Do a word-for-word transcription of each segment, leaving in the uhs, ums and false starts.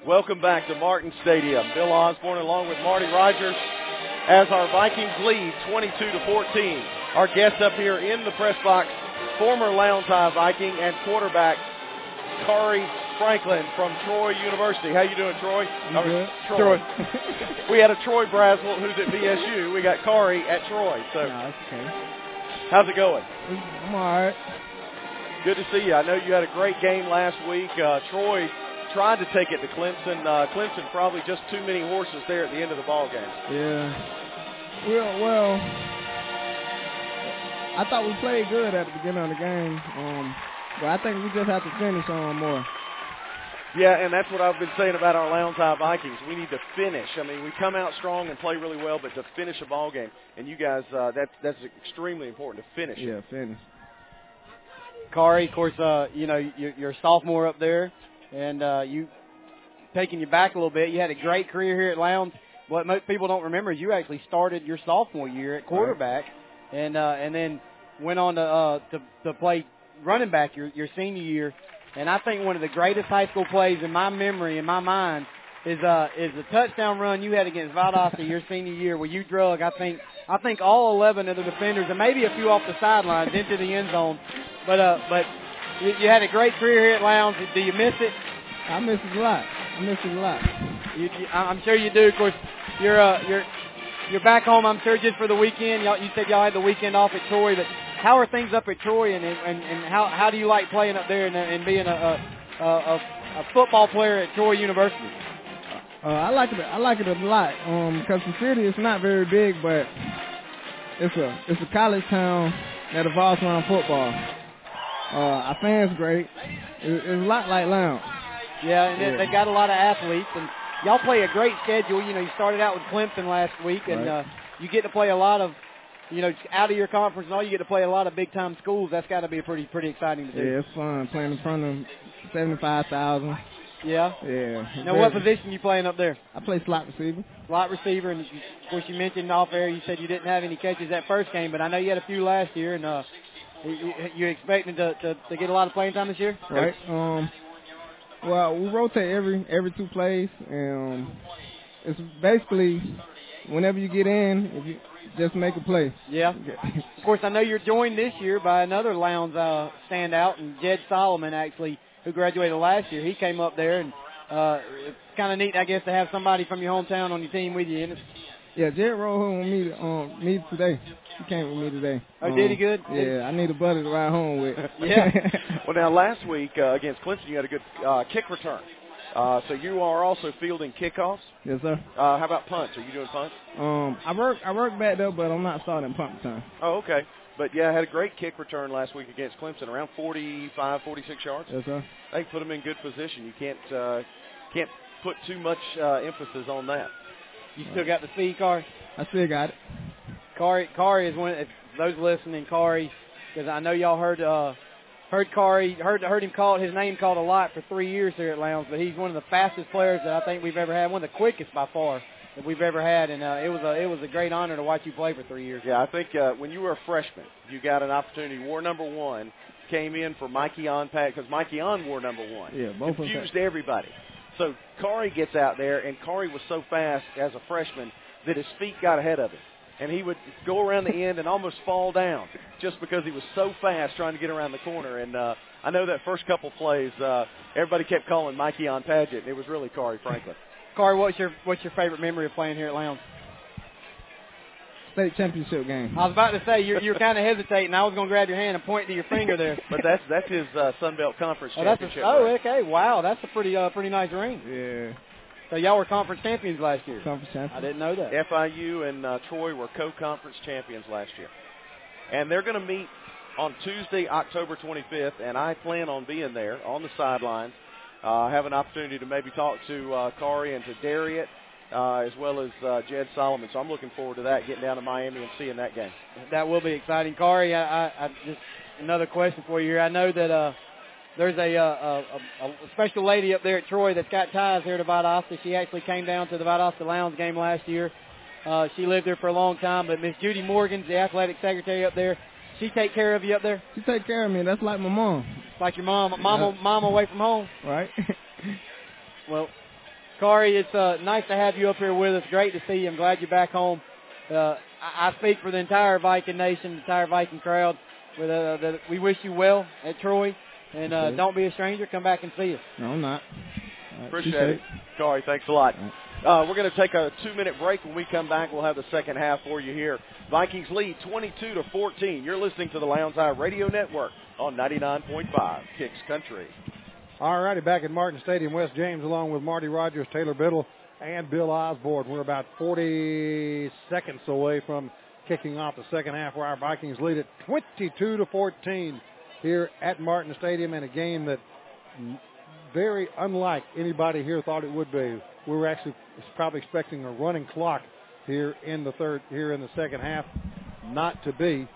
Welcome back to Martin Stadium. Bill Osborne along with Marty Rogers as our Vikings lead twenty-two to fourteen. Our guest up here in the press box, former Lowndes High Viking and quarterback Khari Franklin from Troy University. How you doing, Troy? You good? Troy. Troy. We had a Troy Braswell who's at V S U. We got Khari at Troy. So, no, that's okay. How's it going? I'm all right. Good to see you. I know you had a great game last week. Uh, Troy tried to take it to Clemson. Uh, Clemson probably just too many horses there at the end of the ball game. Yeah. Well, well, I thought we played good at the beginning of the game, um, but I think we just have to finish on more. Yeah, and that's what I've been saying about our Lowndes High Vikings. We need to finish. I mean, we come out strong and play really well, but to finish a ball game, and you guys, uh, that's that's extremely important to finish. Yeah, finish. Khari, of course, uh, you know, you're, you're a sophomore up there, and uh, you taking you back a little bit. You had a great career here at Lowndes. What most people don't remember is you actually started your sophomore year at quarterback, right. and uh, and then went on to, uh, to to play running back your your senior year. And I think one of the greatest high school plays in my memory, in my mind, is uh is the touchdown run you had against Valdosta your senior year, where you drug I think I think all eleven of the defenders and maybe a few off the sidelines into the end zone. But uh but you, you had a great career here at Lowndes. Do you miss it? I miss it a lot. I miss it a lot. You, you, I'm sure you do. Of course, you're uh you're you're back home. I'm sure just for the weekend. Y'all, you said y'all had the weekend off at Troy, but how are things up at Troy, and and, and how how do you like playing up there and, and being a a, a a football player at Troy University? Uh, I like it. I like it a lot um, because the city is not very big, but it's a it's a college town that evolves around football. Uh, our fans great. It, it's a lot like Lowndes. Yeah, and yeah. They, they got a lot of athletes, and y'all play a great schedule. You know, you started out with Clemson last week, and right. uh, you get to play a lot of, you know, out of your conference and all. You get to play a lot of big time schools. That's got to be pretty pretty exciting to do. Yeah, it's fun playing in front of seventy-five thousand. Yeah. Yeah. Now, what position you playing up there? I play slot receiver. Slot receiver, and of course you mentioned off air. You said you didn't have any catches that first game, but I know you had a few last year, and uh, you, you expecting to, to to get a lot of playing time this year? Right. Um. Well, we rotate every every two plays, and um, it's basically whenever you get in, if you just make a play. Yeah. Of course, I know you're joined this year by another Lowndes uh, standout, and Jed Solomon, actually, who graduated last year. He came up there, and uh, it's kind of neat, I guess, to have somebody from your hometown on your team with you. Isn't it? Yeah, Jed rode home with me, um, me today. He came with me today. Oh, um, did he good? Yeah, I need a buddy to ride home with. Yeah. Well, now, last week uh, against Clemson, you had a good uh, kick return. Uh, so you are also fielding kickoffs? Yes, sir. Uh, how about punts? Are you doing punts? Um, I work I work back there, but I'm not starting punt return. Oh, okay. But, yeah, I had a great kick return last week against Clemson, around forty-five, forty-six yards. Yes, sir. They put them in good position. You can't uh, can't put too much uh, emphasis on that. You still got the speed, Khari? I still got it. Khari, Khari is one. If those listening, Khari, because I know y'all heard uh, heard Khari, heard heard him called his name called a lot for three years here at Lowndes. But he's one of the fastest players that I think we've ever had, one of the quickest by far that we've ever had, and uh, it was a it was a great honor to watch you play for three years. Yeah, I think uh, when you were a freshman, you got an opportunity. War number one came in for Mikey On Pat because Mikey On wore number one. Yeah, both confused of them. everybody. So Khari gets out there, and Khari was so fast as a freshman that his feet got ahead of him. And he would go around the end and almost fall down just because he was so fast trying to get around the corner. And uh, I know that first couple plays, uh, everybody kept calling Mikey on Padgett, and it was really Khari Franklin. Khari, what's your what's your favorite memory of playing here at Lowndes? State championship game. I was about to say, you're, you're kind of hesitating. I was going to grab your hand and point to your finger there. But that's that's his uh, Sun Belt Conference oh, championship. That's a, oh, ring. okay. Wow, that's a pretty uh, pretty nice ring. Yeah. So y'all were conference champions last year? Conference champions. I didn't know that. F I U and uh, Troy were co-conference champions last year. And they're going to meet on Tuesday, October twenty-fifth, and I plan on being there on the sidelines. Uh, I have an opportunity to maybe talk to uh, Khari and to Dariet, uh, as well as uh, Jed Solomon. So I'm looking forward to that, getting down to Miami and seeing that game. That will be exciting. Khari, I, I, I just another question for you here. I know that uh, there's a, a, a, a special lady up there at Troy that's got ties here to Valdosta. She actually came down to the Valdosta Lowndes game last year. Uh, she lived there for a long time, but Miss Judy Morgan's the athletic secretary up there. She take care of you up there? She take care of me. That's like my mom. It's like your mom, mama, mama away from home. Right. Well, Corey, it's uh, nice to have you up here with us. Great to see you. I'm glad you're back home. Uh, I, I speak for the entire Viking Nation, the entire Viking crowd. With, uh, that we wish you well at Troy. And uh, don't be a stranger. Come back and see us. No, I'm not. Right, Appreciate it. Corey, thanks a lot. Uh, we're going to take a two-minute break. When we come back, we'll have the second half for you here. Vikings lead twenty-two to fourteen. You're listening to the Lowndes High Radio Network on ninety-nine point five Kicks Country. All righty, back at Martin Stadium, Wes James, along with Marty Rogers, Taylor Biddle, and Bill Osborne. We're about forty seconds away from kicking off the second half, where our Vikings lead at twenty-two to fourteen here at Martin Stadium, in a game that very unlike anybody here thought it would be. We were actually probably expecting a running clock here in the third, here in the second half. Not to be.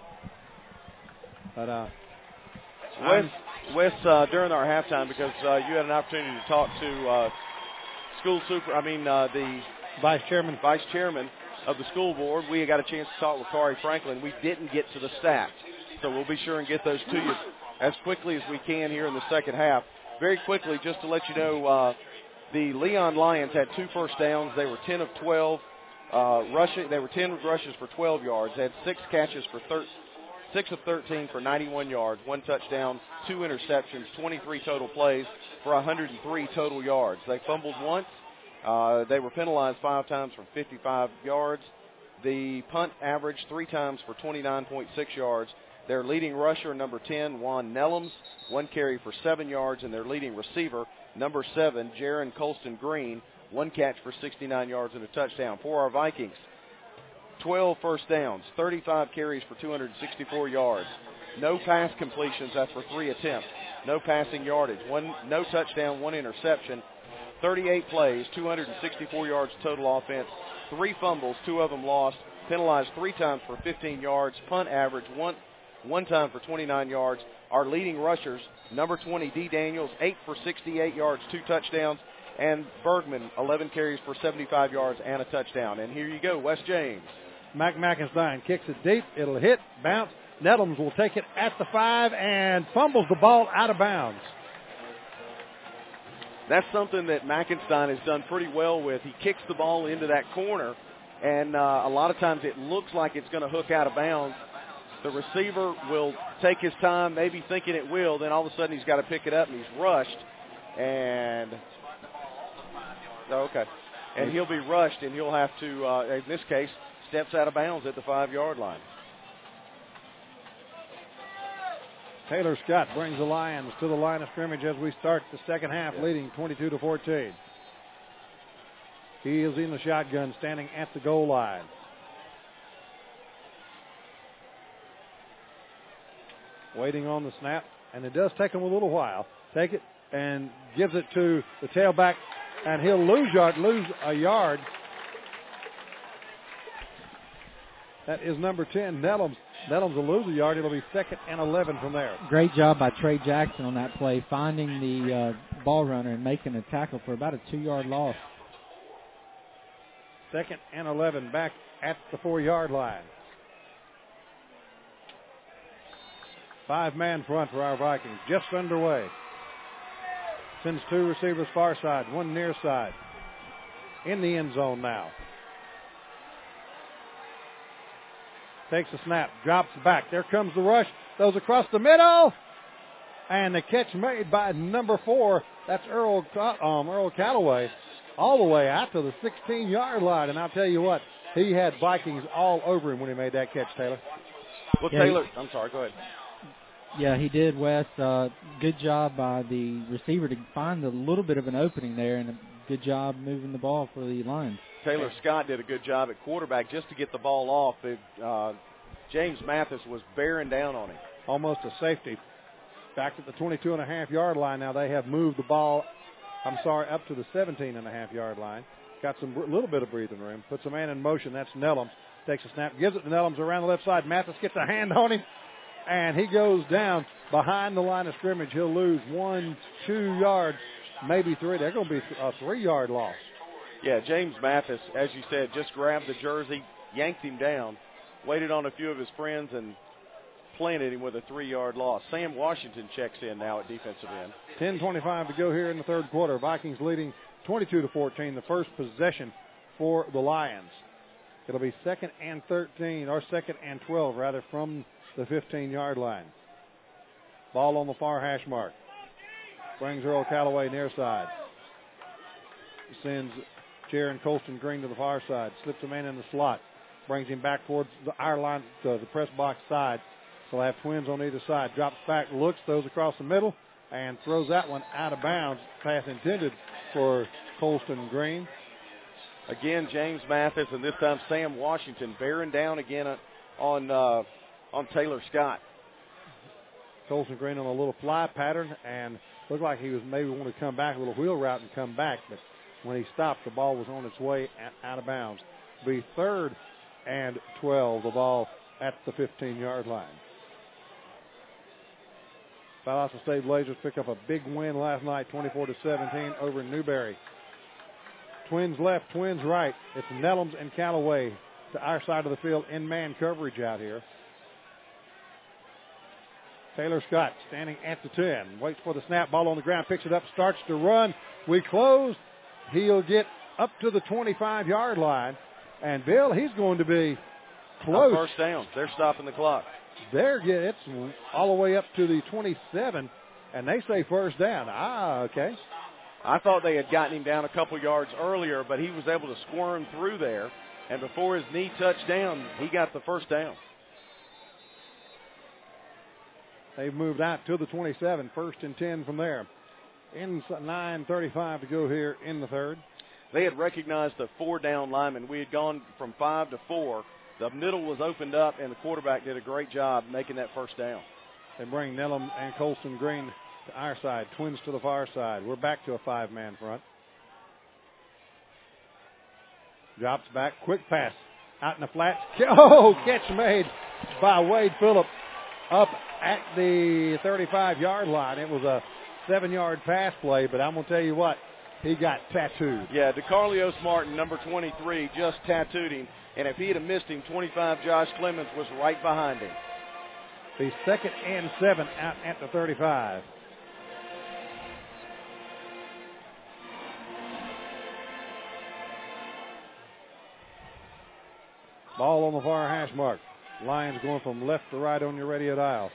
But uh, Wes, Wes uh, during our halftime, because uh, you had an opportunity to talk to uh, school super, I mean uh, the vice chairman, vice chairman of the school board. We got a chance to talk with Corey Franklin. We didn't get to the stats, so we'll be sure and get those to you as quickly as we can here in the second half. Very quickly, just to let you know, uh, the Leon Lions had two first downs. They were ten of twelve uh, rushing. They were ten rushes for twelve yards. They had six catches for thir- six of thirteen for ninety-one yards, one touchdown, two interceptions, twenty-three total plays for one hundred three total yards. They fumbled once. Uh, they were penalized five times for fifty-five yards. The punt averaged three times for twenty-nine point six yards. Their leading rusher, number ten, Juan Nellums, one carry for seven yards, and their leading receiver, number seven, Jaron Colston Green, one catch for sixty-nine yards and a touchdown. For our Vikings, twelve first downs, thirty-five carries for two hundred sixty-four yards, no pass completions after three attempts, no passing yardage, one no touchdown, one interception, thirty-eight plays, two hundred sixty-four yards total offense, three fumbles, two of them lost, penalized three times for fifteen yards, punt average one one time for twenty-nine yards. Our leading rushers, number twenty, D. Daniels, eight for sixty-eight yards, two touchdowns, and Bergman, eleven carries for seventy-five yards and a touchdown. And here you go, Wes James. Mac McIntyre kicks it deep. It'll hit, bounce. Nellums will take it at the five and fumbles the ball out of bounds. That's something that Mackenstein has done pretty well with. He kicks the ball into that corner, and uh, a lot of times it looks like it's going to hook out of bounds. The receiver will take his time, maybe thinking it will. Then all of a sudden he's got to pick it up, and he's rushed. And, oh, okay. And he'll be rushed, and he'll have to, uh, in this case, steps out of bounds at the five-yard line. Taylor Scott brings the Lions to the line of scrimmage as we start the second half, yeah. leading twenty-two to fourteen. He is in the shotgun, standing at the goal line. Waiting on the snap, and it does take him a little while. Take it and gives it to the tailback, and he'll lose yard, lose a yard. That is number ten, Nellums. Nellums will lose a yard. It'll be second and eleven from there. Great job by Trey Jackson on that play, finding the uh, ball runner and making a tackle for about a two-yard loss. Second and eleven back at the four-yard line. Five-man front for our Vikings, just underway. Sends two receivers far side, one near side. In the end zone now. Takes a snap, drops back. There comes the rush. Goes across the middle. And the catch made by number four. That's Earl um, Earl Callaway. All the way out to the sixteen-yard line. And I'll tell you what, he had Vikings all over him when he made that catch, Taylor. Well, yeah, Taylor, I'm sorry, go ahead. Yeah, he did, Wes. Uh, good job by the receiver to find a little bit of an opening there, and a good job moving the ball for the Lions. Taylor Scott did a good job at quarterback just to get the ball off. It, uh, James Mathis was bearing down on him. Almost a safety. Back at the twenty-two and a half yard line now. They have moved the ball, I'm sorry, up to the seventeen and a half yard line. Got some a little bit of breathing room. Puts a man in motion. That's Nellums. Takes a snap. Gives it to Nellums around the left side. Mathis gets a hand on him. And he goes down behind the line of scrimmage. He'll lose one, two yards, maybe three. They're going to be a three-yard loss. Yeah, James Mathis, as you said, just grabbed the jersey, yanked him down, waited on a few of his friends, and planted him with a three-yard loss. Sam Washington checks in now at defensive end. ten twenty-five to go here in the third quarter. Vikings leading twenty-two to fourteen, the first possession for the Lions. It'll be second and thirteen, or second and twelve, rather, from the fifteen-yard line. Ball on the far hash mark. Brings Earl Calloway near side. Sends Jaron Colston Green to the far side. Slips a man in the slot. Brings him back towards the, our line, to the press box side. So we'll have Twins on either side. Drops back, looks, throws across the middle, and throws that one out of bounds. Pass intended for Colston Green. Again, James Mathis, and this time Sam Washington bearing down again on uh, on Taylor Scott. Colston Green on a little fly pattern, and looked like he was maybe wanting to come back, a little wheel route and come back, but when he stopped, the ball was on its way out of bounds. Be third and twelve, the ball at the fifteen-yard line. Valdosta State Blazers pick up a big win last night, twenty-four to seventeen over Newberry. Twins left, Twins right. It's Nellums and Callaway to our side of the field in man coverage out here. Taylor Scott standing at the ten. Waits for the snap. Ball on the ground. Picks it up. Starts to run. We close. He'll get up to the twenty-five-yard line. And, Bill, he's going to be close. On first down. They're stopping the clock. They're getting, it's all the way up to the twenty-seven. And they say first down. Ah, okay. I thought they had gotten him down a couple yards earlier, but he was able to squirm through there. And before his knee touched down, he got the first down. They've moved out to the twenty-seven, first and ten from there. In nine thirty-five to go here in the third. They had recognized the four-down lineman. We had gone from five to four. The middle was opened up, and the quarterback did a great job making that first down. They bring Nellum and Colston Green to our side, Twins to the far side. We're back to a five-man front. Drops back, quick pass out in the flats. Oh, catch made by Wade Phillip up at the thirty-five-yard line. It was a seven-yard pass play, but I'm going to tell you what, he got tattooed. Yeah, DeCarlios Martin, number twenty-three, just tattooed him. And if he had missed him, twenty-five, Josh Clemens was right behind him. The second and seven out at the thirty-five. Ball on the far hash mark. Lions going from left to right on your radio dial.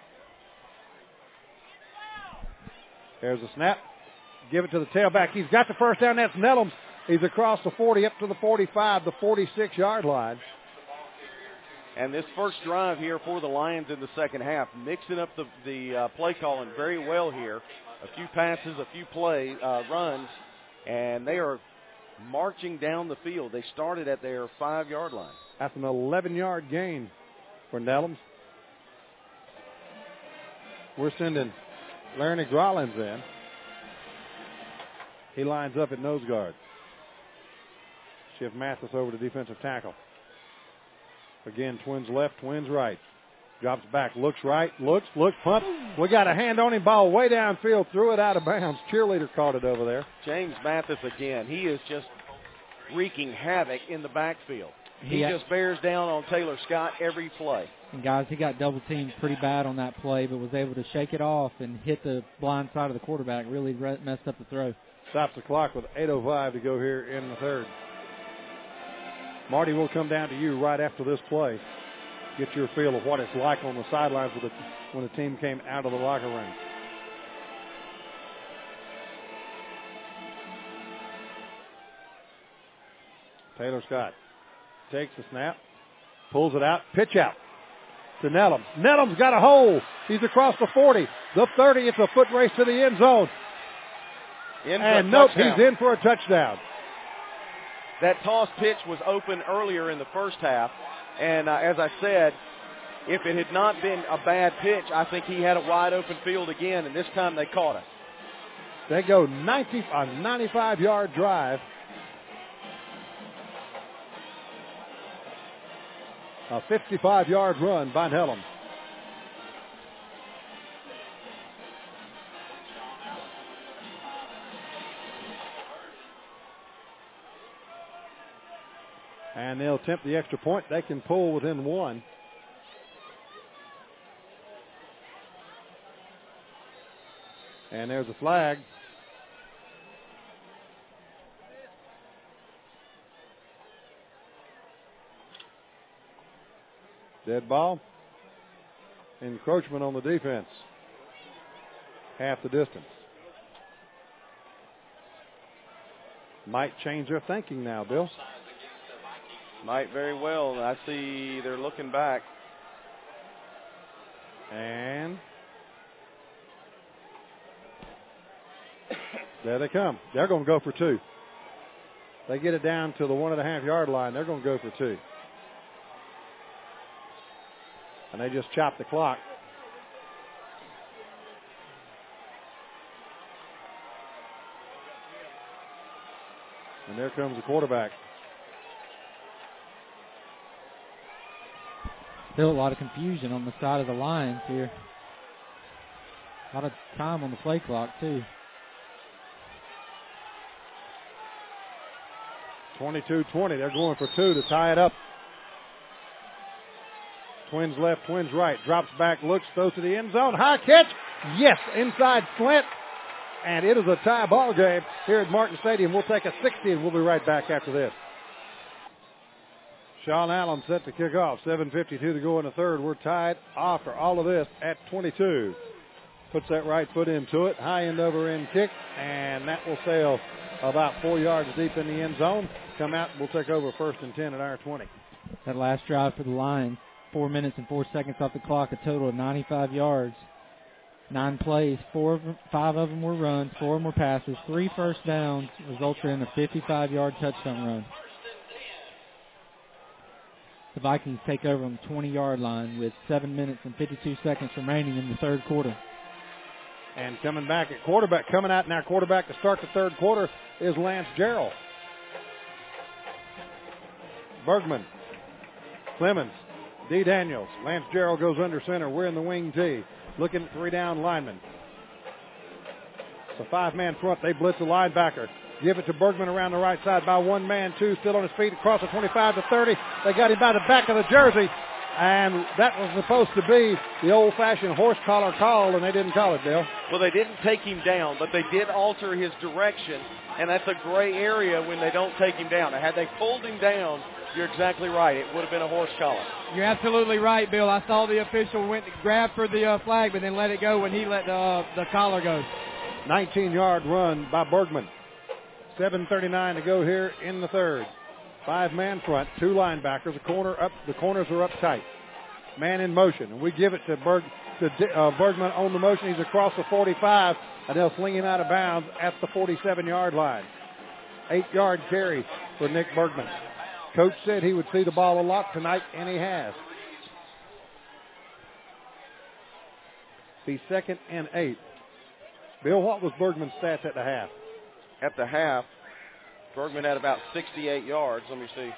There's a snap. Give it to the tailback. He's got the first down. That's Nellums. He's across the forty up to the forty-five, the forty-six-yard line. And this first drive here for the Lions in the second half, mixing up the, the uh, play calling very well here. A few passes, a few play uh, runs, and they are marching down the field. They started at their five-yard line. That's an eleven-yard gain for Nellums. We're sending Larry Grollins in. He lines up at nose guard. Shift Mathis over to defensive tackle. Again, Twins left, Twins right. Drops back, looks right, looks, looks, pump. We got a hand on him, ball way downfield, threw it out of bounds. Cheerleader caught it over there. James Mathis again. He is just wreaking havoc in the backfield. He, he just bears down on Taylor Scott every play. And guys, he got double teamed pretty bad on that play, but was able to shake it off and hit the blind side of the quarterback. Really re- messed up the throw. Stops the clock with eight oh five to go here in the third. Marty, will come down to you right after this play. Get your feel of what it's like on the sidelines with the, when the team came out of the locker room. Taylor Scott takes the snap, pulls it out, pitch out to Nellums. Nellums got a hole. He's across the forty, the thirty. It's a foot race to the end zone. In and nope, he's in for a touchdown. That toss pitch was open earlier in the first half, and uh, as I said, if it had not been a bad pitch, I think he had a wide open field again, and this time they caught it. They go ninety, a ninety-five-yard drive. A fifty-five-yard run by Nellums. And they'll attempt the extra point. They can pull within one. And there's a flag. Dead ball. Encroachment on the defense. Half the distance. Might change their thinking now, Bill. Might very well. I see they're looking back. And there they come. They're going to go for two. They get it down to the one and a half yard line. They're going to go for two. And they just chop the clock. And there comes the quarterback. Still a lot of confusion on the side of the Lions here. A lot of time on the play clock, too. twenty-two twenty. They're going for two to tie it up. Twins left, Twins right. Drops back, looks, throws to the end zone. High catch. Yes, inside slant. And it is a tie ball game here at Martin Stadium. We'll take a sixty and we'll be right back after this. Sean Allen set to kick off. seven fifty-two to go in the third. We're tied after all of this at twenty-two. Puts that right foot into it. High end over end kick. And that will sail about four yards deep in the end zone. Come out and we'll take over first and ten at our twenty. That last drive for the Lions, four minutes and four seconds off the clock, a total of ninety-five yards. Nine plays, four, of them, five of them were runs, four of them were passes, three first downs, resulted in a fifty-five yard touchdown run. The Vikings take over on the twenty yard line with seven minutes and fifty-two seconds remaining in the third quarter. And coming back at quarterback, coming out now quarterback to start the third quarter is Lance Gerald. Bergman, Clemens, D. Daniels. Lance Gerald goes under center. We're in the wing T. Looking at three down linemen. It's a five-man front. They blitz the linebacker. Give it to Bergman around the right side by one man, two still on his feet across the twenty-five to thirty. They got him by the back of the jersey. And that was supposed to be the old-fashioned horse collar call, and they didn't call it, Bill. Well, they didn't take him down, but they did alter his direction, and that's a gray area when they don't take him down. Now, had they pulled him down, you're exactly right. It would have been a horse collar. You're absolutely right, Bill. I saw the official went to grab for the uh, flag, but then let it go when he let the, uh, the collar go. nineteen yard run by Bergman. seven thirty-nine to go here in the third. Five-man front, two linebackers. A corner up. The corners are up tight. Man in motion, and we give it to Berg to uh, Bergman on the motion. He's across the forty-five, and they'll sling him out of bounds at the forty-seven yard line. Eight yard carry for Nick Bergman. Coach said he would see the ball a lot tonight, and he has. The second and eight. Bill, what was Bergman's stats at the half? At the half, Bergman had about sixty-eight yards. Let me see.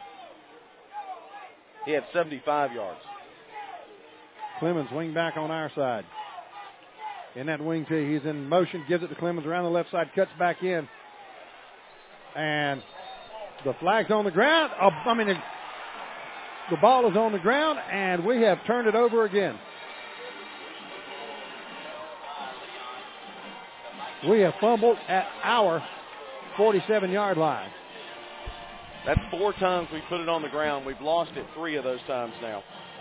He had seventy-five yards. Clemens wing back on our side. In that wing tee, he's in motion, gives it to Clemens around the left side, cuts back in. And the flag's on the ground. Oh, I mean, the, the ball is on the ground, and we have turned it over again. We have fumbled at our forty-seven yard line. That's four times we put it on the ground. We've lost it three of those times now.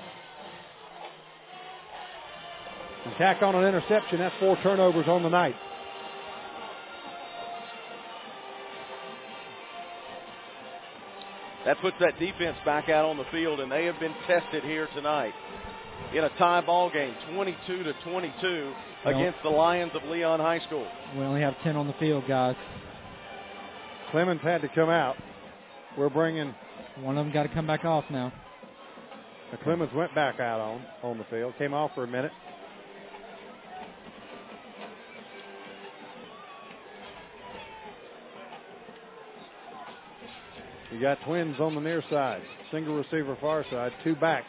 And tack on an interception. That's four turnovers on the night. That puts that defense back out on the field, and they have been tested here tonight in a tie ball game, twenty-two to twenty-two well, against the Lions of Leon High School. We only have ten on the field, guys. Clemens had to come out. We're bringing... One of them got to come back off now. Clemens went back out on, on the field, came off for a minute. You got Twins on the near side. Single receiver far side. Two backs.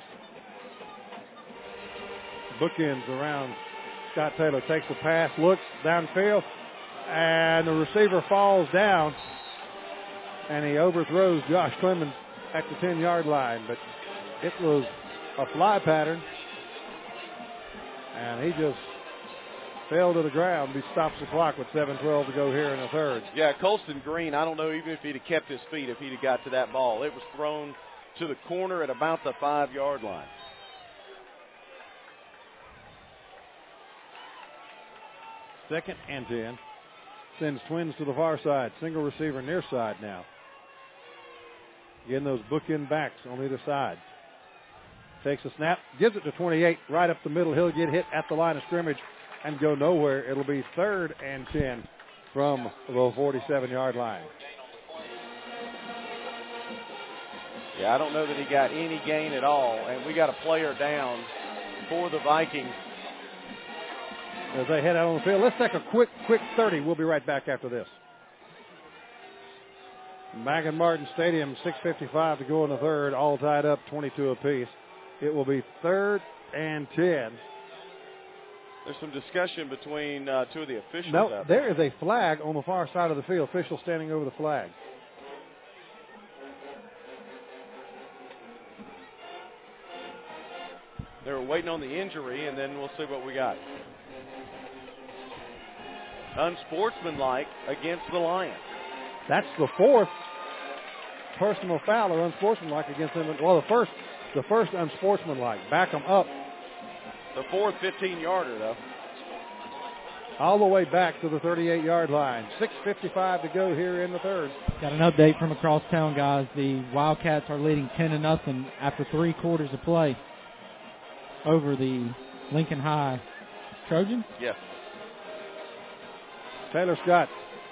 Bookends around Scott Taylor. Takes the pass. Looks downfield. And the receiver falls down. And he overthrows Josh Clemens at the ten yard line. But it was a fly pattern. And he just fell to the ground. He stops the clock with seven twelve to go here in the third. Yeah, Colston Green, I don't know even if he'd have kept his feet if he'd have got to that ball. It was thrown to the corner at about the five yard line. Second and ten. Sends Twins to the far side. Single receiver near side now. Getting those bookend backs on either side. Takes a snap, gives it to twenty-eight, right up the middle. He'll get hit at the line of scrimmage and go nowhere. It'll be third and ten from the forty-seven-yard line. Yeah, I don't know that he got any gain at all, and we got a player down for the Vikings. As they head out on the field, let's take a quick, quick thirty. We'll be right back after this. Magan Martin Stadium, six fifty-five to go in the third, all tied up, twenty-two apiece. It will be third and ten. There's some discussion between uh, two of the officials. No, out there is a flag on the far side of the field. Official standing over the flag. They were waiting on the injury, and then we'll see what we got. Unsportsmanlike against the Lions. That's the fourth personal foul or unsportsmanlike against them. Well, the first, the first unsportsmanlike. Back them up. The fourth fifteen-yarder, though. All the way back to the thirty-eight-yard line. six fifty-five to go here in the third. Got an update from across town, guys. The Wildcats are leading ten to nothing after three quarters of play over the Lincoln High Trojans. Yes. Taylor Scott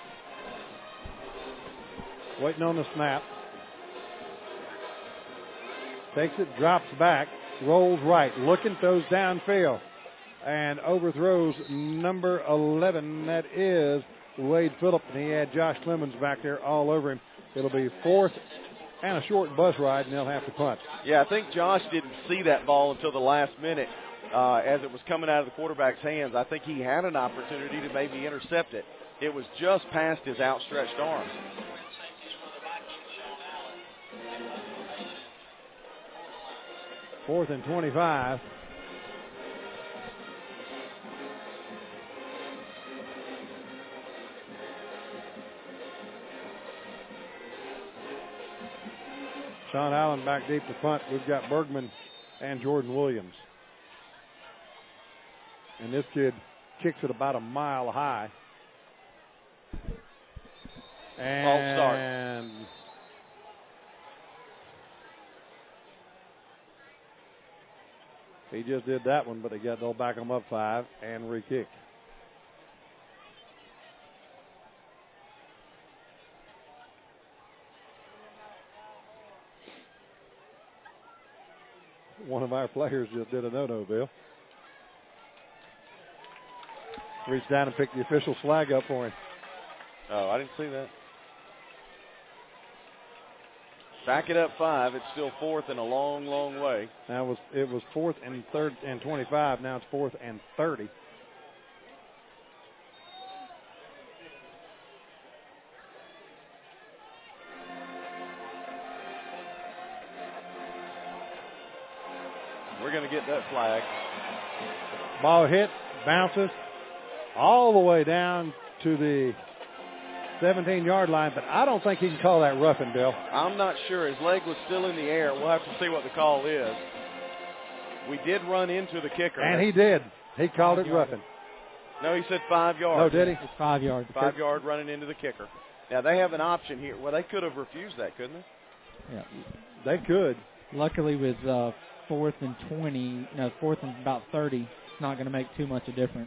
waiting on the snap. Takes it, drops back, rolls right, looking, throws downfield, and overthrows number eleven. That is Wade Phillip, and he had Josh Clemens back there all over him. It'll be fourth and a short bus ride, and they'll have to punt. Yeah, I think Josh didn't see that ball until the last minute uh, as it was coming out of the quarterback's hands. I think he had an opportunity to maybe intercept it. It was just past his outstretched arms. Fourth and twenty-five. Sean Allen back deep to punt. We've got Bergman and Jordan Williams. And this kid kicks it about a mile high. And start. He just did that one, but they got they'll back him up five and re-kick. One of our players just did a no-no, Bill. Reached down and picked the official's flag up for him. Oh, I didn't see that. Back it up five. It's still fourth and a long, long way. Now it was it was fourth and third and twenty-five. Now it's fourth and thirty. We're going to get that flag. Ball hit, bounces all the way down to the seventeen-yard line, but I don't think he can call that roughing, Bill. I'm not sure. His leg was still in the air. We'll have to see what the call is. We did run into the kicker. And he did. He called it roughing. No, he said five yards. No, did he? It's five yards. Five yard running into the kicker. Now, they have an option here. Well, they could have refused that, couldn't they? Yeah. They could. Luckily, with uh, fourth and twenty, no, fourth and about thirty, it's not going to make too much a difference.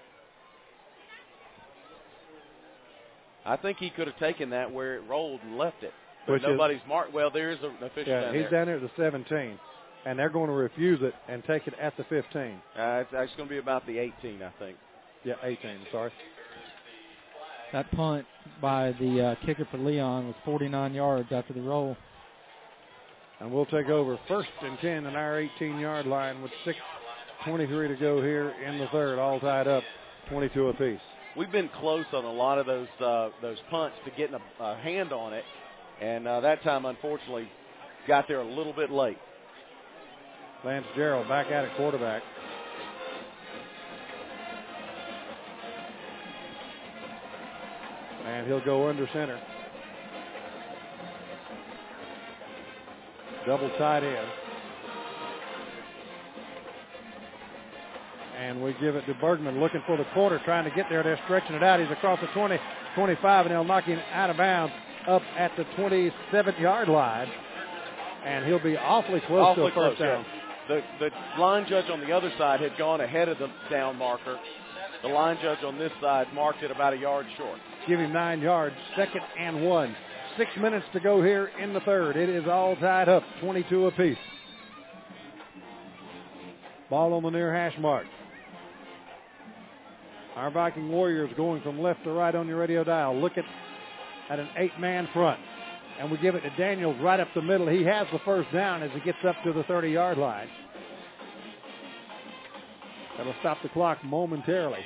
I think he could have taken that where it rolled and left it. But Which nobody's is, marked. Well, there is an official yeah, down he's there. down there at the seventeen, and they're going to refuse it and take it at the fifteen. Uh, it's, it's going to be about the eighteen, I think. Yeah, eighteen, sorry. That punt by the uh, kicker for Leon was forty-nine yards after the roll. And we'll take over first and ten in our eighteen-yard line with six twenty-three to go here in the third, all tied up, twenty-two apiece. We've been close on a lot of those uh, those punts to getting a, a hand on it, and uh, that time, unfortunately, got there a little bit late. Lance Gerald back at it, quarterback. And he'll go under center. Double tight end. And we give it to Bergman, looking for the quarter, trying to get there. They're stretching it out. He's across the twenty, twenty-five, and they'll knock him out of bounds up at the twenty-seven-yard line. And he'll be awfully close awfully to a first close, down. Yeah. The, the line judge on the other side had gone ahead of the down marker. The line judge on this side marked it about a yard short. Give him nine yards, second and one. Six minutes to go here in the third. It is all tied up, twenty-two apiece. Ball on the near hash mark. Our Viking Warriors going from left to right on your radio dial. Look at, at an eight-man front. And we give it to Daniels right up the middle. He has the first down as he gets up to the thirty-yard line. That'll stop the clock momentarily.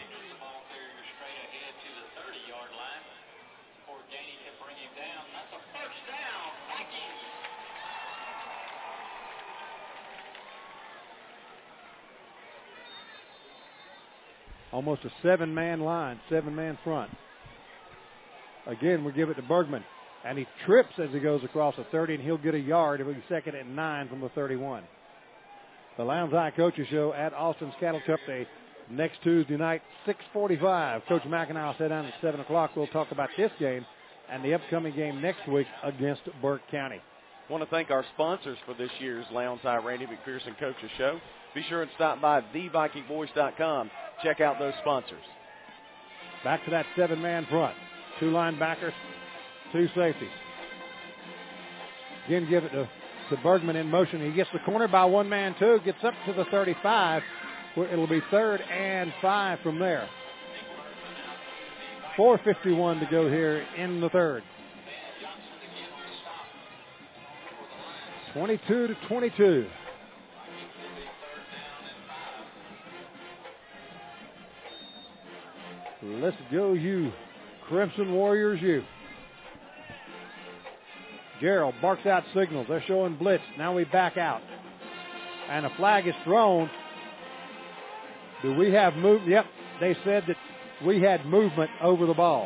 Almost a seven-man line, seven-man front. Again, we give it to Bergman. And he trips as he goes across the thirty, and he'll get a yard. It'll be second and nine from the thirty-one. The Lowndes High Coaches Show at Austin's Cattle Cup Day next Tuesday night, six forty-five. Coach McIntyre will sit down at seven o'clock. We'll talk about this game and the upcoming game next week against Burke County. I want to thank our sponsors for this year's Lowndes High Randy McPherson Coaches Show. Be sure and stop by the viking boys dot com. Check out those sponsors. Back to that seven-man front. Two linebackers, two safeties. Again, give it to, to Bergman in motion. He gets the corner by one man, too. Gets up to the thirty-five, where it'll be third and five from there. four fifty-one to go here in the third. twenty-two to twenty-two. Let's go, you. Crimson Warriors, you. Gerald barks out signals. They're showing blitz. Now we back out. And a flag is thrown. Do we have move? Yep, they said that we had movement over the ball.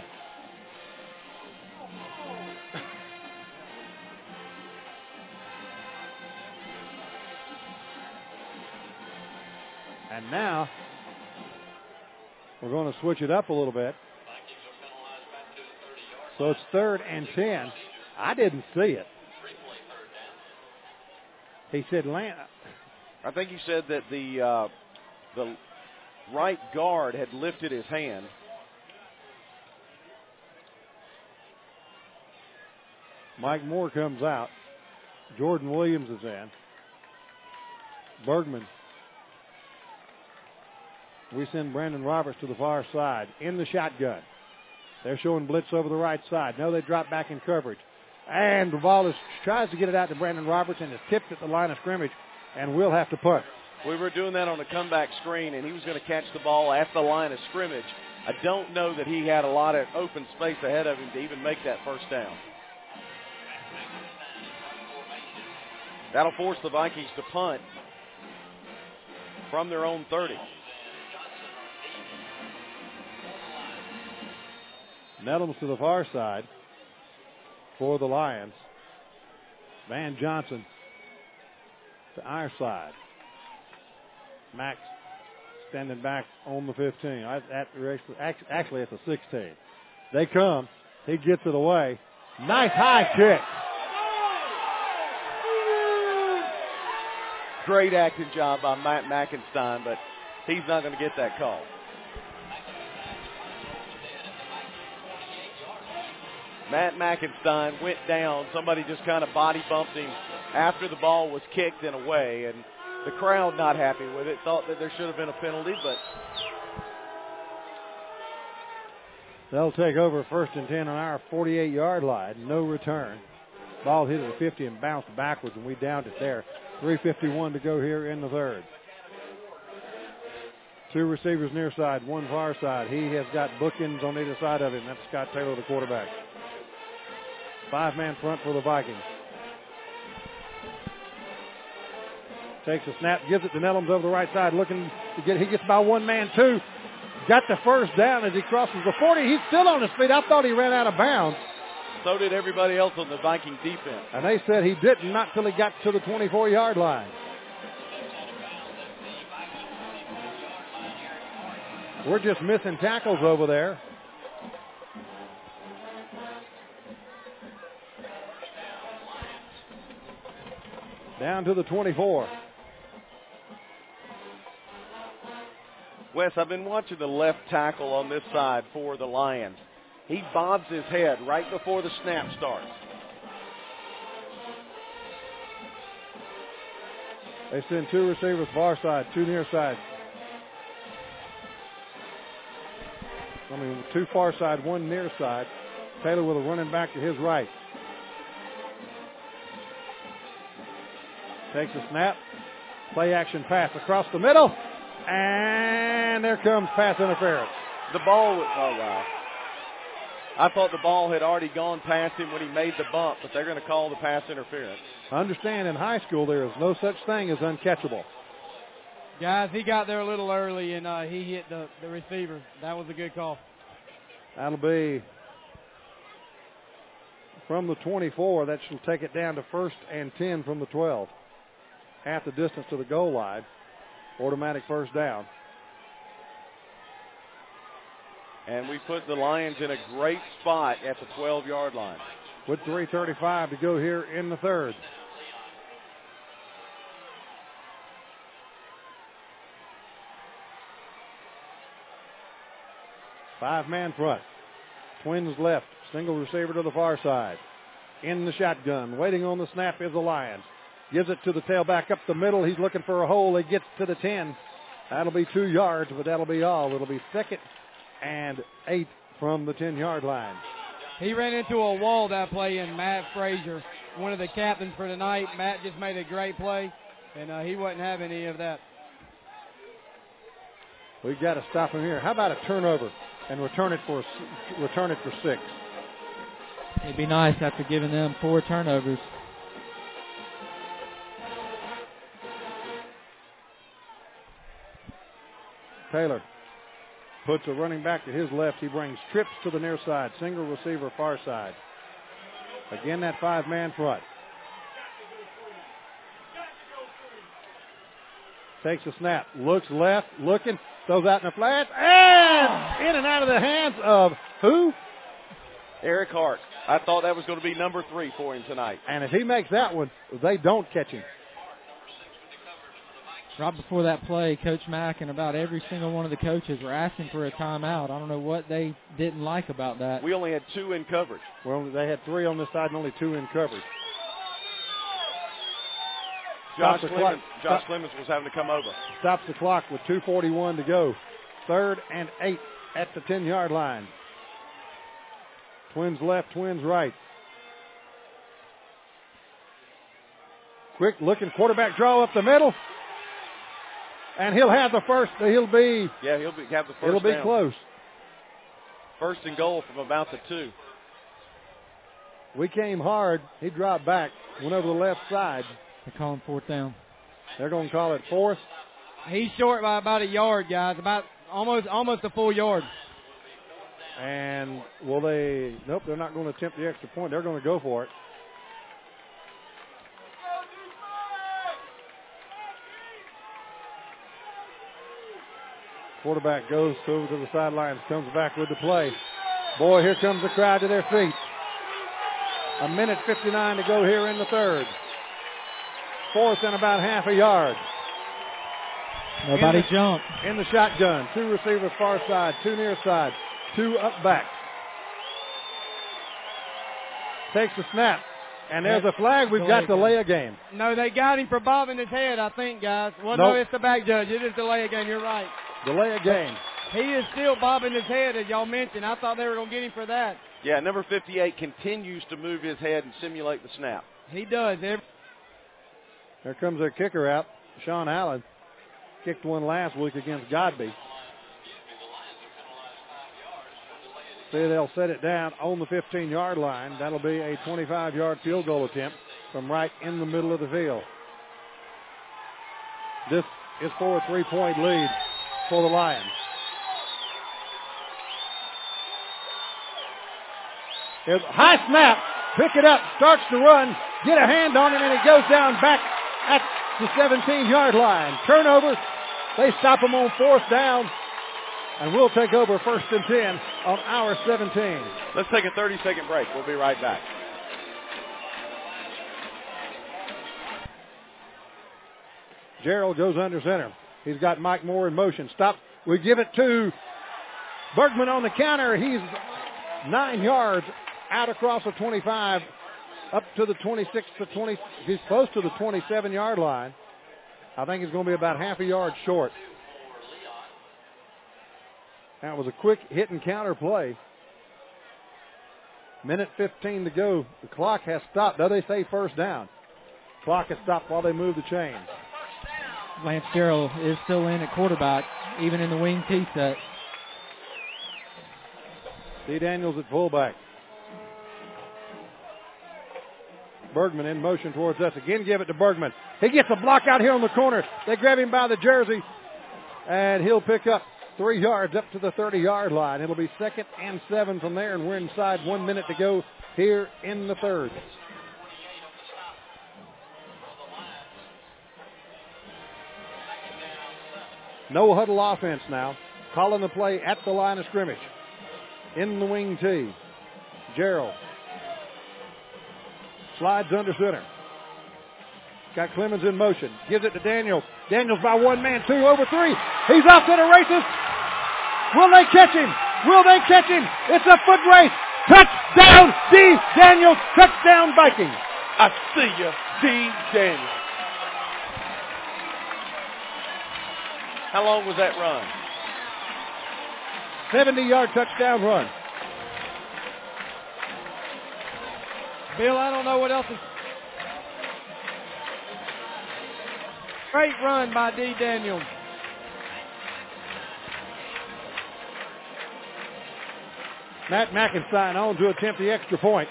And now we're going to switch it up a little bit. So it's third and ten. I didn't see it. He said, Land. I think he said that the uh, the right guard had lifted his hand. Mike Moore comes out. Jordan Williams is in. Bergman. We send Brandon Roberts to the far side in the shotgun. They're showing blitz over the right side. No, they drop back in coverage. And the ball is, tries to get it out to Brandon Roberts and is tipped at the line of scrimmage, and we'll have to punt. We were doing that on a comeback screen, and he was going to catch the ball at the line of scrimmage. I don't know that he had a lot of open space ahead of him to even make that first down. That'll force the Vikings to punt from their own thirty. Nettles to the far side for the Lions. Van Johnson to our side. Max standing back on the fifteen. At, at, actually at the sixteen. They come. He gets it away. Nice high kick. Great acting job by Matt Mackenstein, but he's not going to get that call. Matt Mackenstein went down. Somebody just kind of body bumped him after the ball was kicked and away, and the crowd not happy with it. Thought that there should have been a penalty, but they'll take over first and ten on our forty-eight-yard line. No return. Ball hit at the fifty and bounced backwards, and we downed it there. three fifty-one to go here in the third. Two receivers near side, one far side. He has got bookends on either side of him. That's Scott Taylor, the quarterback. Five-man front for the Vikings. Takes a snap, gives it to Nellums over the right side, looking to get, he gets by one man, two. Got the first down as he crosses the forty. He's still on his feet. I thought he ran out of bounds. So did everybody else on the Viking defense. And they said he didn't, not till he got to the twenty-four-yard line. We're just missing tackles over there. Down to the twenty-four. Wes, I've been watching the left tackle on this side for the Lions. He bobs his head right before the snap starts. They send two receivers far side, two near side. I mean, two far side, one near side. Taylor with a running back to his right. Takes a snap. Play action pass across the middle. And there comes pass interference. The ball was, oh wow. I thought the ball had already gone past him when he made the bump, but they're going to call the pass interference. Understand, in high school there is no such thing as uncatchable. Guys, he got there a little early, and uh, he hit the, the receiver. That was a good call. That'll be from the twenty-four. That should take it down to first and ten from the twelve. Half the distance to the goal line. Automatic first down. And we put the Lions in a great spot at the twelve-yard line. With three thirty-five to go here in the third. Five-man front. Twins left. Single receiver to the far side. In the shotgun. Waiting on the snap is the Lions. Gives it to the tailback up the middle. He's looking for a hole. He gets to the ten. That'll be two yards, but that'll be all. It'll be second and eight from the ten-yard line. He ran into a wall that play, and Matt Frazier, one of the captains for tonight. Matt just made a great play, and uh, he wasn't having any of that. We've got to stop him here. How about a turnover and return it for return it for six? It'd be nice after giving them four turnovers. Taylor puts a running back to his left. He brings trips to the near side. Single receiver far side. Again, that five-man front. Takes a snap. Looks left. Looking. Throws out in the flat. And in and out of the hands of who? Eric Hart. I thought that was going to be number three for him tonight. And if he makes that one, they don't catch him. Right before that play, Coach Mack and about every single one of the coaches were asking for a timeout. I don't know what they didn't like about that. We only had two in coverage. Well, they had three on this side and only two in coverage. Josh Stops the Clemens, clock. Josh Stop. Clemens was having to come over. Stops the clock with two forty-one to go. Third and eight at the ten-yard line. Twins left, Twins right. Quick looking quarterback draw up the middle. And he'll have the first. He'll be. Yeah, he'll be have the first. It'll be down. close. First and goal from about the two. We came hard. He dropped back. Went over the left side. They're calling fourth down. They're going to call it fourth. He's short by about a yard, guys. About almost almost a full yard. And will they? Nope, they're not going to attempt the extra point. They're going to go for it. Quarterback goes over to the sidelines, comes back with the play. Boy, here comes the crowd to their feet. A minute fifty-nine to go here in the third. Fourth and about half a yard. Nobody in the, jumped. In the shotgun. Two receivers far side, two near side, two up back. Takes the snap. And there's a flag. We've got delay a game. No, they got him for bobbing his head, I think, guys. Well, nope. no, it's the back judge. It is delay a game. You're right. Delay a game. He is still bobbing his head, as y'all mentioned. I thought they were going to get him for that. Yeah, number fifty-eight continues to move his head and simulate the snap. He does. There comes their kicker out, Sean Allen. Kicked one last week against Godby. See, they'll set it down on the fifteen-yard line. That'll be a twenty-five-yard field goal attempt from right in the middle of the field. This is for a three-point lead for the Lions. Here's a high snap. Pick it up. Starts to run. Get a hand on it, and it goes down back at the seventeen-yard line. Turnover. They stop him on fourth down. And we'll take over first and ten on our seventeen. Let's take a thirty-second break. We'll be right back. Gerald goes under center. He's got Mike Moore in motion. Stop. We give it to Bergman on the counter. He's nine yards out across the twenty-five, up to the twenty-six to twenty. He's close to the twenty-seven-yard line. I think he's going to be about half a yard short. That was a quick hit and counter play. Minute fifteen to go. The clock has stopped. Now they say first down. Clock has stopped while they move the chains. Lance Gerald is still in at quarterback, even in the wing T set. D. Daniels at fullback. Bergman in motion towards us. Again, give it to Bergman. He gets a block out here on the corner. They grab him by the jersey, and he'll pick up three yards up to the thirty-yard line. It'll be second and seven from there, and we're inside one minute to go here in the third. No huddle offense now. Calling the play at the line of scrimmage. In the wing tee. Gerald. Slides under center. Got Clemens in motion. Gives it to Daniels. Daniels by one man, two over three. He's off to the races. Will they catch him? Will they catch him? It's a foot race. Touchdown, D. Daniels. Touchdown, Vikings. I see you, D. Daniels. How long was that run? seventy-yard touchdown run. Bill, I don't know what else is. Great run by D. Daniels. Matt McIntyre on to attempt the extra point.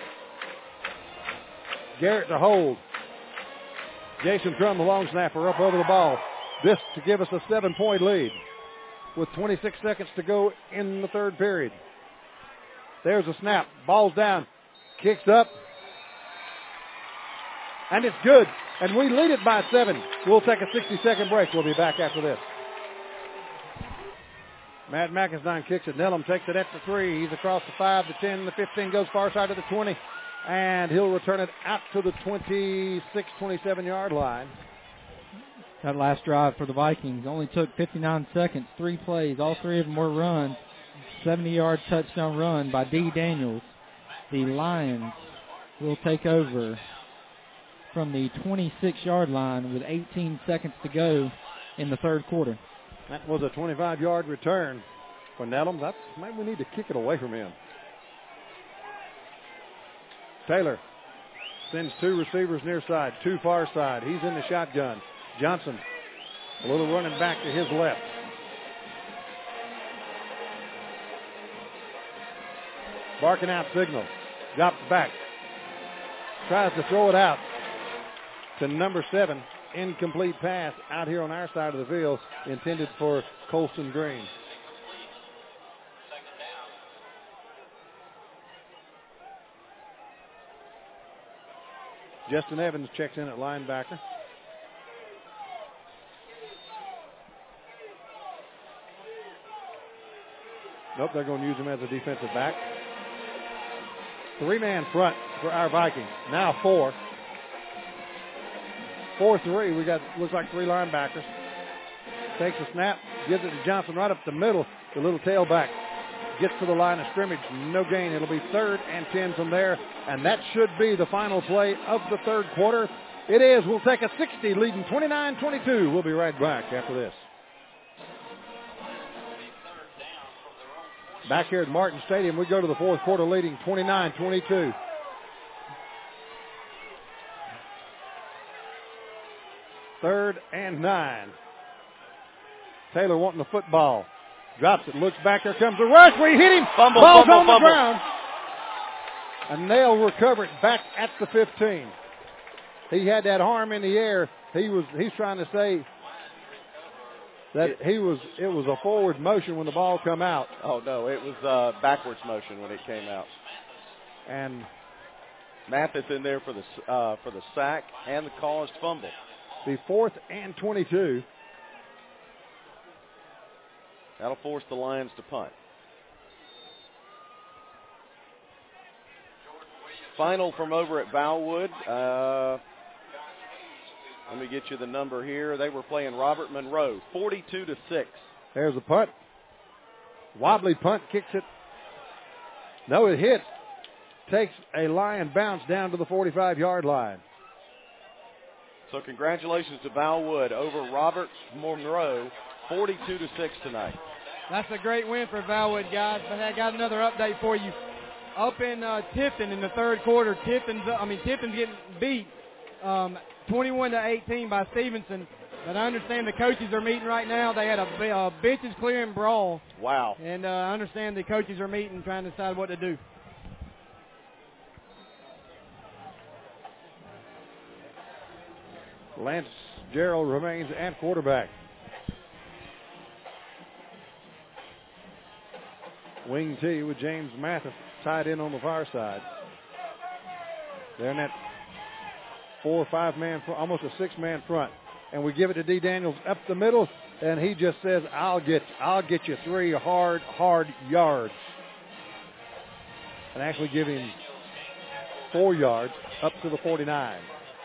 Garrett to hold. Jason Crum, the long snapper, up over the ball. This to give us a seven-point lead with twenty-six seconds to go in the third period. There's a snap. Ball's down. Kicks up. And it's good. And we lead it by seven. We'll take a sixty-second break. We'll be back after this. Matt McIntyre kicks it. Nellum takes it at the three. He's across the five, the ten, the fifteen, goes far side of the twenty. And he'll return it out to the twenty-six, twenty-seven-yard line. That last drive for the Vikings only took fifty-nine seconds, three plays. All three of them were runs. seventy-yard touchdown run by D. Daniels. The Lions will take over from the twenty-six-yard line with eighteen seconds to go in the third quarter. That was a twenty-five-yard return for Nellum. That's, maybe we need to kick it away from him. Taylor sends two receivers near side, two far side. He's in the shotgun. Johnson, a little running back to his left. Barking out signal. Drops back. Tries to throw it out to number seven. Incomplete pass out here on our side of the field, intended for Colston Green. Justin Evans checks in at linebacker. Nope, they're going to use him as a defensive back. Three-man front for our Vikings. Now four. four three. We got, looks like three linebackers. Takes a snap, gives it to Johnson right up the middle. The little tailback gets to the line of scrimmage. No gain. It'll be third and ten from there. And that should be the final play of the third quarter. It is. We'll take a sixty, leading twenty-nine twenty-two. We'll be right back after this. Back here at Martin Stadium, we go to the fourth quarter leading twenty-nine twenty-two. Third and nine. Taylor wanting the football. Drops it, looks back, there comes the rush. We hit him. Fumble, Ball's fumble, on the fumble. ground. And they'll recover it back at the fifteen. He had that arm in the air. He was he's trying to say that it, he was it was a forward motion when the ball come out. Oh no, it was uh, backwards motion when it came out. And Mathis in there for the uh, for the sack and the caused fumble. The fourth and twenty-two. That'll force the Lions to punt. Final from over at Valwood. Uh, let me get you the number here. They were playing Robert Monroe, forty-two to six. There's a punt. Wobbly punt, kicks it. No, it hits. Takes a Lion bounce down to the forty-five-yard line. So congratulations to Valwood over Robert Monroe, forty-two to six tonight. That's a great win for Valwood, guys. But I got another update for you. Up in uh, Tifton in the third quarter, Tifton's, I mean, Tifton's getting beat um, twenty-one to eighteen by Stevenson. But I understand the coaches are meeting right now. They had a, a benches clearing brawl. Wow. And uh, I understand the coaches are meeting trying to decide what to do. Lance Gerald remains at quarterback. Wing T with James Mathis tied in on the far side. They're in that four or five man, almost a six man front. And we give it to D. Daniels up the middle, and he just says, I'll get, I'll get you three hard, hard yards. And actually give him four yards up to the forty-nine.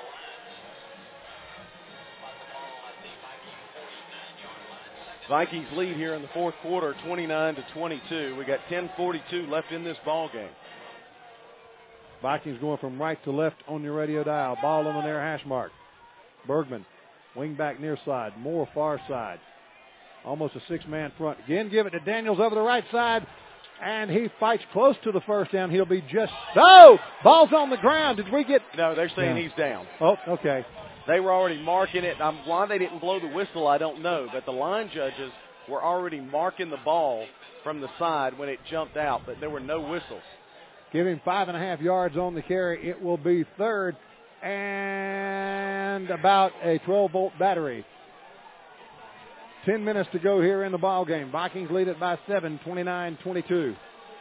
Vikings lead here in the fourth quarter, twenty-nine to twenty-two. We got ten forty-two left in this ball game. Vikings going from right to left on your radio dial. Ball on the near hash mark. Bergman, wing back near side. Moore far side. Almost a six-man front. Again, give it to Daniels over the right side. And he fights close to the first down. He'll be just, oh, ball's on the ground. Did we get? No, they're saying yeah. he's down. Oh, okay. They were already marking it. Um, why they didn't blow the whistle, I don't know. But the line judges were already marking the ball from the side when it jumped out, but there were no whistles. Give him five and a half yards on the carry. It will be third and about a twelve-volt battery. Ten minutes to go here in the ball game. Vikings lead it by seven, twenty-nine twenty-two.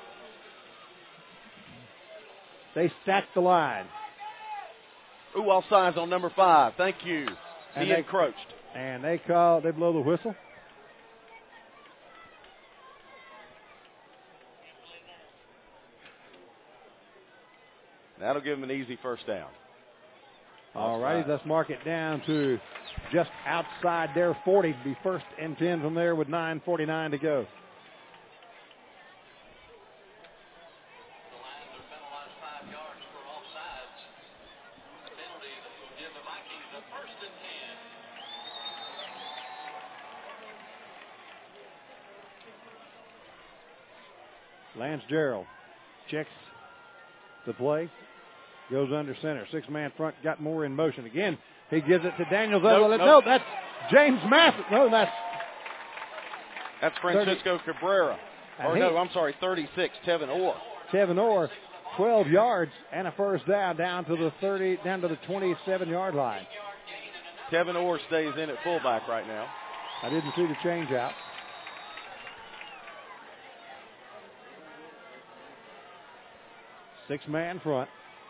They stack the line. Ooh, offsides on number five. Thank you. And he they, encroached. And they call, they blow the whistle. That'll give him an easy first down. All righty, let's mark it down to just outside their forty. Be first and ten from there with nine forty-nine to go. Lance Gerald checks the play, goes under center. Six-man front, got Moore in motion. Again, he gives it to Daniels. Nope, no, nope. no, that's James Mathis. No, that's That's Francisco thirty. Cabrera. Or he, no, I'm sorry, thirty-six, Tevin Orr. Tevin Orr, twelve yards and a first down down to the thirty, down to the twenty-seven-yard line. Tevin Orr stays in at fullback right now. I didn't see the change out. Six-man front.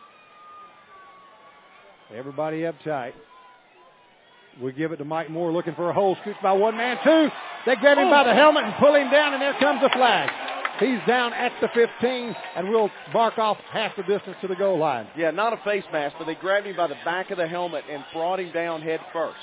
Everybody up tight. We give it to Mike Moore looking for a hole. Scoots by one man, two. They grab him by the helmet and pull him down, and there comes a flag. He's down at the fifteen, and we'll bark off half the distance to the goal line. Yeah, not a face mask, but they grabbed him by the back of the helmet and brought him down head first.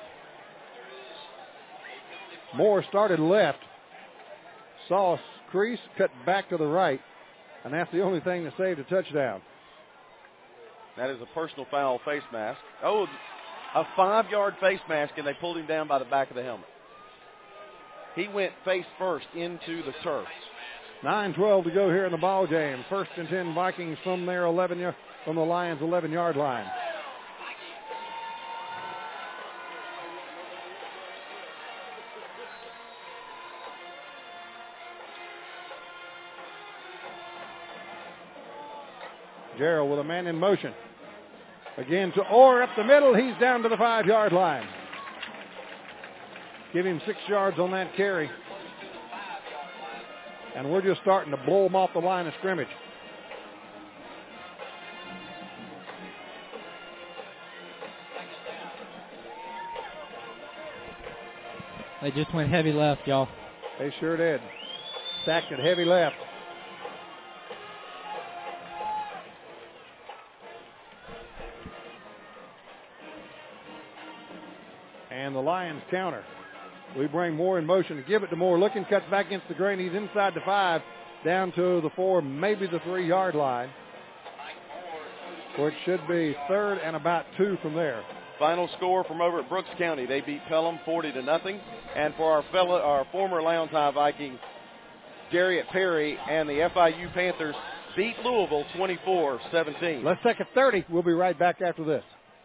Moore started left, saw a crease, cut back to the right, and that's the only thing that saved a touchdown. That is a personal foul face mask. Oh, a five-yard face mask, and they pulled him down by the back of the helmet. He went face first into the turf. nine twelve to go here in the ball game. First and ten Vikings from their eleven yard, from the Lions' eleven-yard line. Gerald with a man in motion. Again to Orr up the middle. He's down to the five-yard line. Give him six yards on that carry. And we're just starting to blow them off the line of scrimmage. They just went heavy left, y'all. They sure did. Stacked it heavy left. And the Lions counter. We bring Moore in motion to give it to Moore. Looking, cuts back against the grain. He's inside the five, down to the four, maybe the three-yard line, where it should be third and about two from there. Final score from over at Brooks County. They beat Pelham forty to nothing. And for our fellow, our former Lowndes High Viking, Garriott Perry, and the F I U Panthers beat Louisville twenty-four seventeen. Let's take a thirty. We'll be right back after this.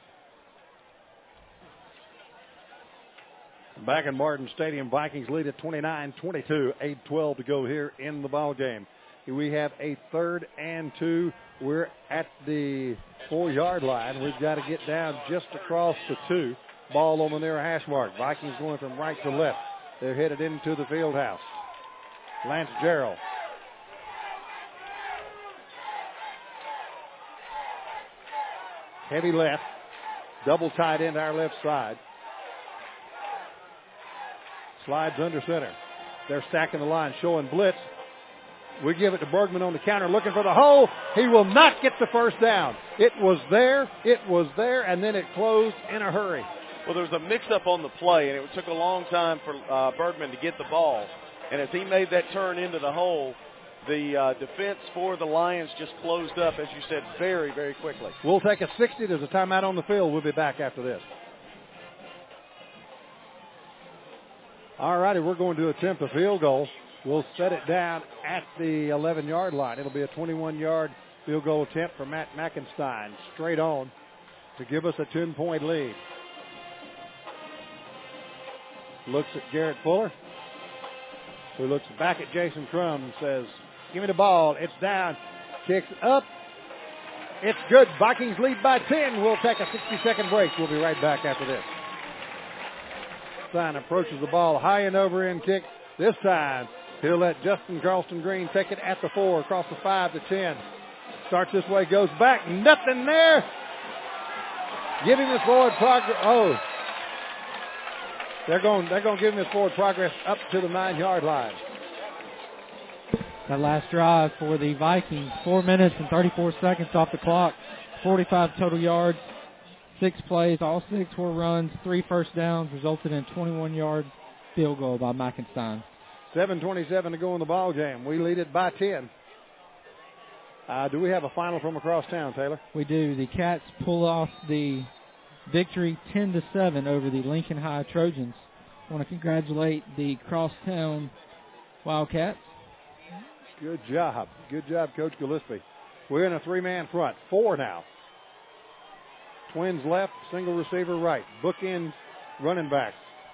Back in Martin Stadium, Vikings lead at twenty-nine twenty-two, eight twelve to go here in the ball game. We have a third and two. We're at the four-yard line. We've got to get down just across the two. Ball on the near hash mark. Vikings going from right to left. They're headed into the field house. Lance Jarrell. Heavy left. Double tight end our left side. Slides under center. They're stacking the line, showing blitz. We give it to Bergman on the counter, looking for the hole. He will not get the first down. It was there, it was there, and then it closed in a hurry. Well, there was a mix-up on the play, and it took a long time for uh, Bergman to get the ball. And as he made that turn into the hole, the uh, defense for the Lions just closed up, as you said, very, very quickly. We'll take a sixty. There's a timeout on the field. We'll be back after this. All righty, we're going to attempt a field goal. We'll set it down at the eleven-yard line. It'll be a twenty-one-yard field goal attempt for Matt Mackenstein, straight on to give us a ten-point lead. Looks at Garrett Fuller, who looks back at Jason Crum and says, give me the ball. It's down. Kicks up. It's good. Vikings lead by ten. We'll take a sixty-second break. We'll be right back after this. Stein approaches the ball, high and over in kick. This time, he'll let Justin Carlston Green take it at the four, across the five to ten. Starts this way, goes back, nothing there. Giving this forward progress. Oh, they're going. They're going to give him his forward progress up to the nine-yard line. That last drive for the Vikings, four minutes and thirty-four seconds off the clock, forty-five total yards. Six plays, all six were runs, three first downs, resulted in a twenty-one-yard field goal by Mackenstein. seven twenty-seven to go in the ball game. We lead it by ten. Uh, do we have a final from across town, Taylor? We do. The Cats pull off the victory ten to seven over the Lincoln High Trojans. I want to congratulate the crosstown Wildcats. Good job. Good job, Coach Gillespie. We're in a three-man front. Four now. Twins left, single receiver right. Bookend running back.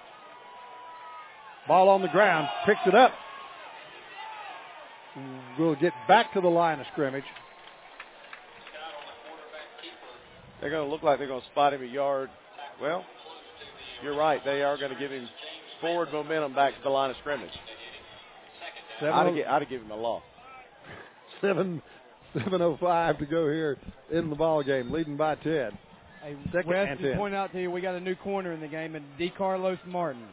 Ball on the ground, picks it up. We'll get back to the line of scrimmage. They're going to look like they're going to spot him a yard. Well, you're right. They are going to give him forward momentum back to the line of scrimmage. I'd have, I'd have given him a loss. Seven, seven oh five to go here in the ball game, leading by ten. Hey, Second Wes, and to ten. point out to you, we got a new corner in the game, and DeCarlos Martin.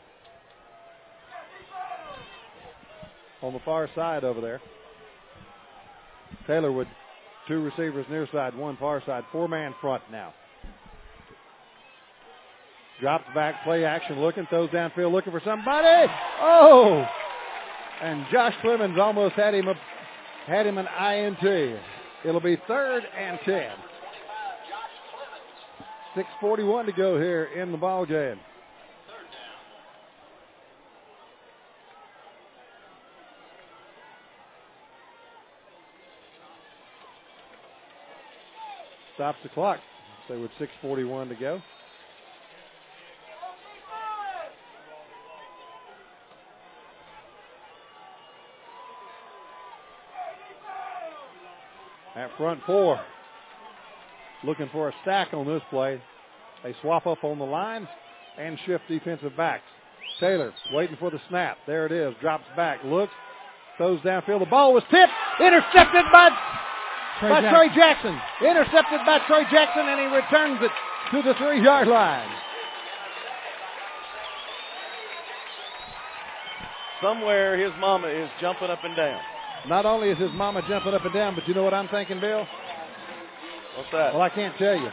On the far side over there. Taylor with two receivers near side, one far side. Four-man front now. Drops back, play action, looking, throws downfield, looking for somebody. Oh! And Josh Clemens almost had him a, had him an I N T. It'll be third and ten. six forty-one to go here in the ball game. Stops the clock. So with six forty-one to go. At front four. Looking for a stack on this play. They swap up on the line and shift defensive backs. Taylor waiting for the snap. There it is. Drops back. Looks. Throws downfield. The ball was tipped. Intercepted by Trey by Jackson. Trey Jackson. Intercepted by Trey Jackson, and he returns it to the three-yard line. somewhere his mama is jumping up and down. Not only is his mama jumping up and down, but you know what I'm thinking, Bill? What's that? Well, I can't tell you.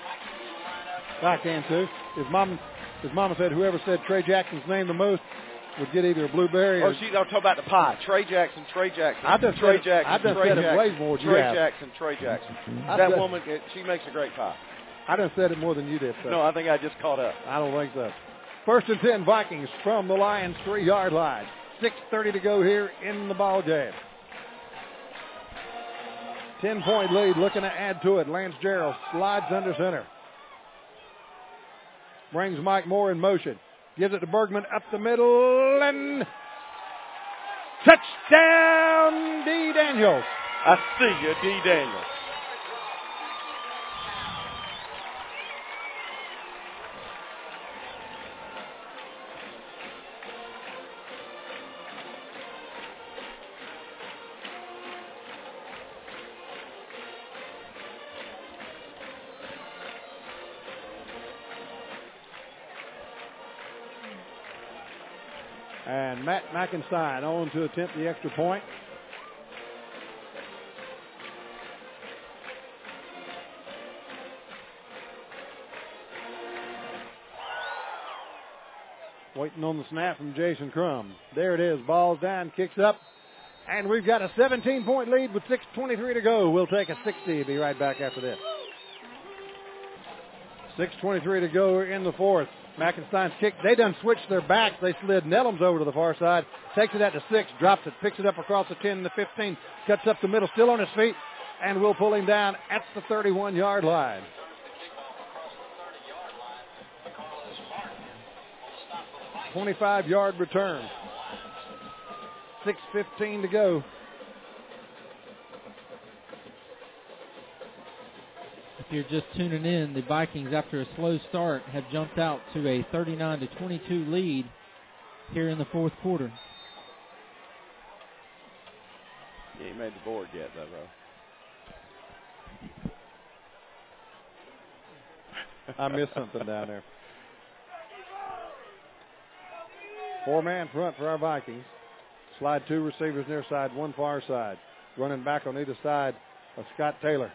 I can too. His mom, his mama said whoever said Trey Jackson's name the most would get either a blueberry or. Oh, she's talking about the pie. Trey Jackson, Trey Jackson. I done Trey said, Jackson. I done Trey said Jackson, it way more than Trey you have. Jackson, Trey Jackson. I That said, woman, she makes a great pie. I done said it more than you did. So. No, I think I just caught up. I don't think so. First and ten Vikings from the Lions three-yard line. six thirty to go here in the ball game. ten-point lead, looking to add to it. Lance Gerald slides under center. Brings Mike Moore in motion. Gives it to Bergman up the middle, and touchdown, D. Daniels. I see you, D. Daniels. And Matt McIntyre on to attempt the extra point. Waiting on the snap from Jason Crum. There it is. Ball's down, kicks up. And we've got a seventeen-point lead with six twenty-three to go. We'll take a sixty. Be right back after this. six twenty-three to go in the fourth. McIntyre's kick. They done switched their backs. They slid Nellums over to the far side. Takes it out to six. Drops it. Picks it up across the ten and the fifteen. Cuts up the middle. Still on his feet. And we'll pull him down at the thirty-one-yard line. twenty-five-yard return. six fifteen to go. If you're just tuning in, the Vikings, after a slow start, have jumped out to a thirty-nine to twenty-two lead here in the fourth quarter. You ain't made the board yet, though, bro. I missed something down there. Four-man front for our Vikings. Slide two receivers near side, one far side. Running back on either side of Scott Taylor.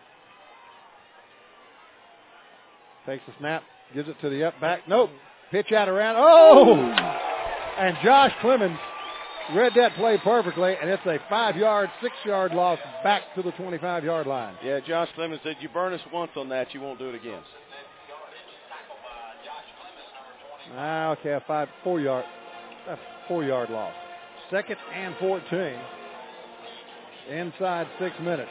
Takes the snap, gives it to the up back. Nope. Pitch out around. Oh! And Josh Clemens read that play perfectly, and it's a five-yard, six-yard loss back to the twenty-five-yard line. Yeah, Josh Clemens said, you burn us once on that, you won't do it again. Ah, okay, a five, four-yard, a four-yard loss. Second and fourteen. Inside six minutes.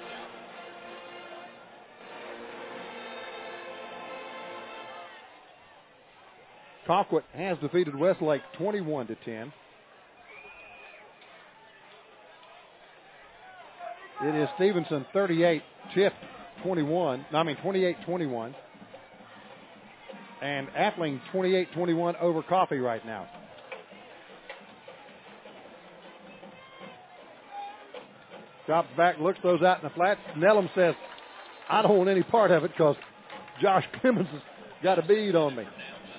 Colquitt has defeated Westlake twenty-one to ten. It is Stevenson thirty-eight, Tift twenty-one. No, I mean twenty-eight twenty-one. And Appling twenty-eight twenty-one over Coffee right now. Drops back, looks those out in the flats. Nellum says, I don't want any part of it because Josh Clemens has got a bead on me.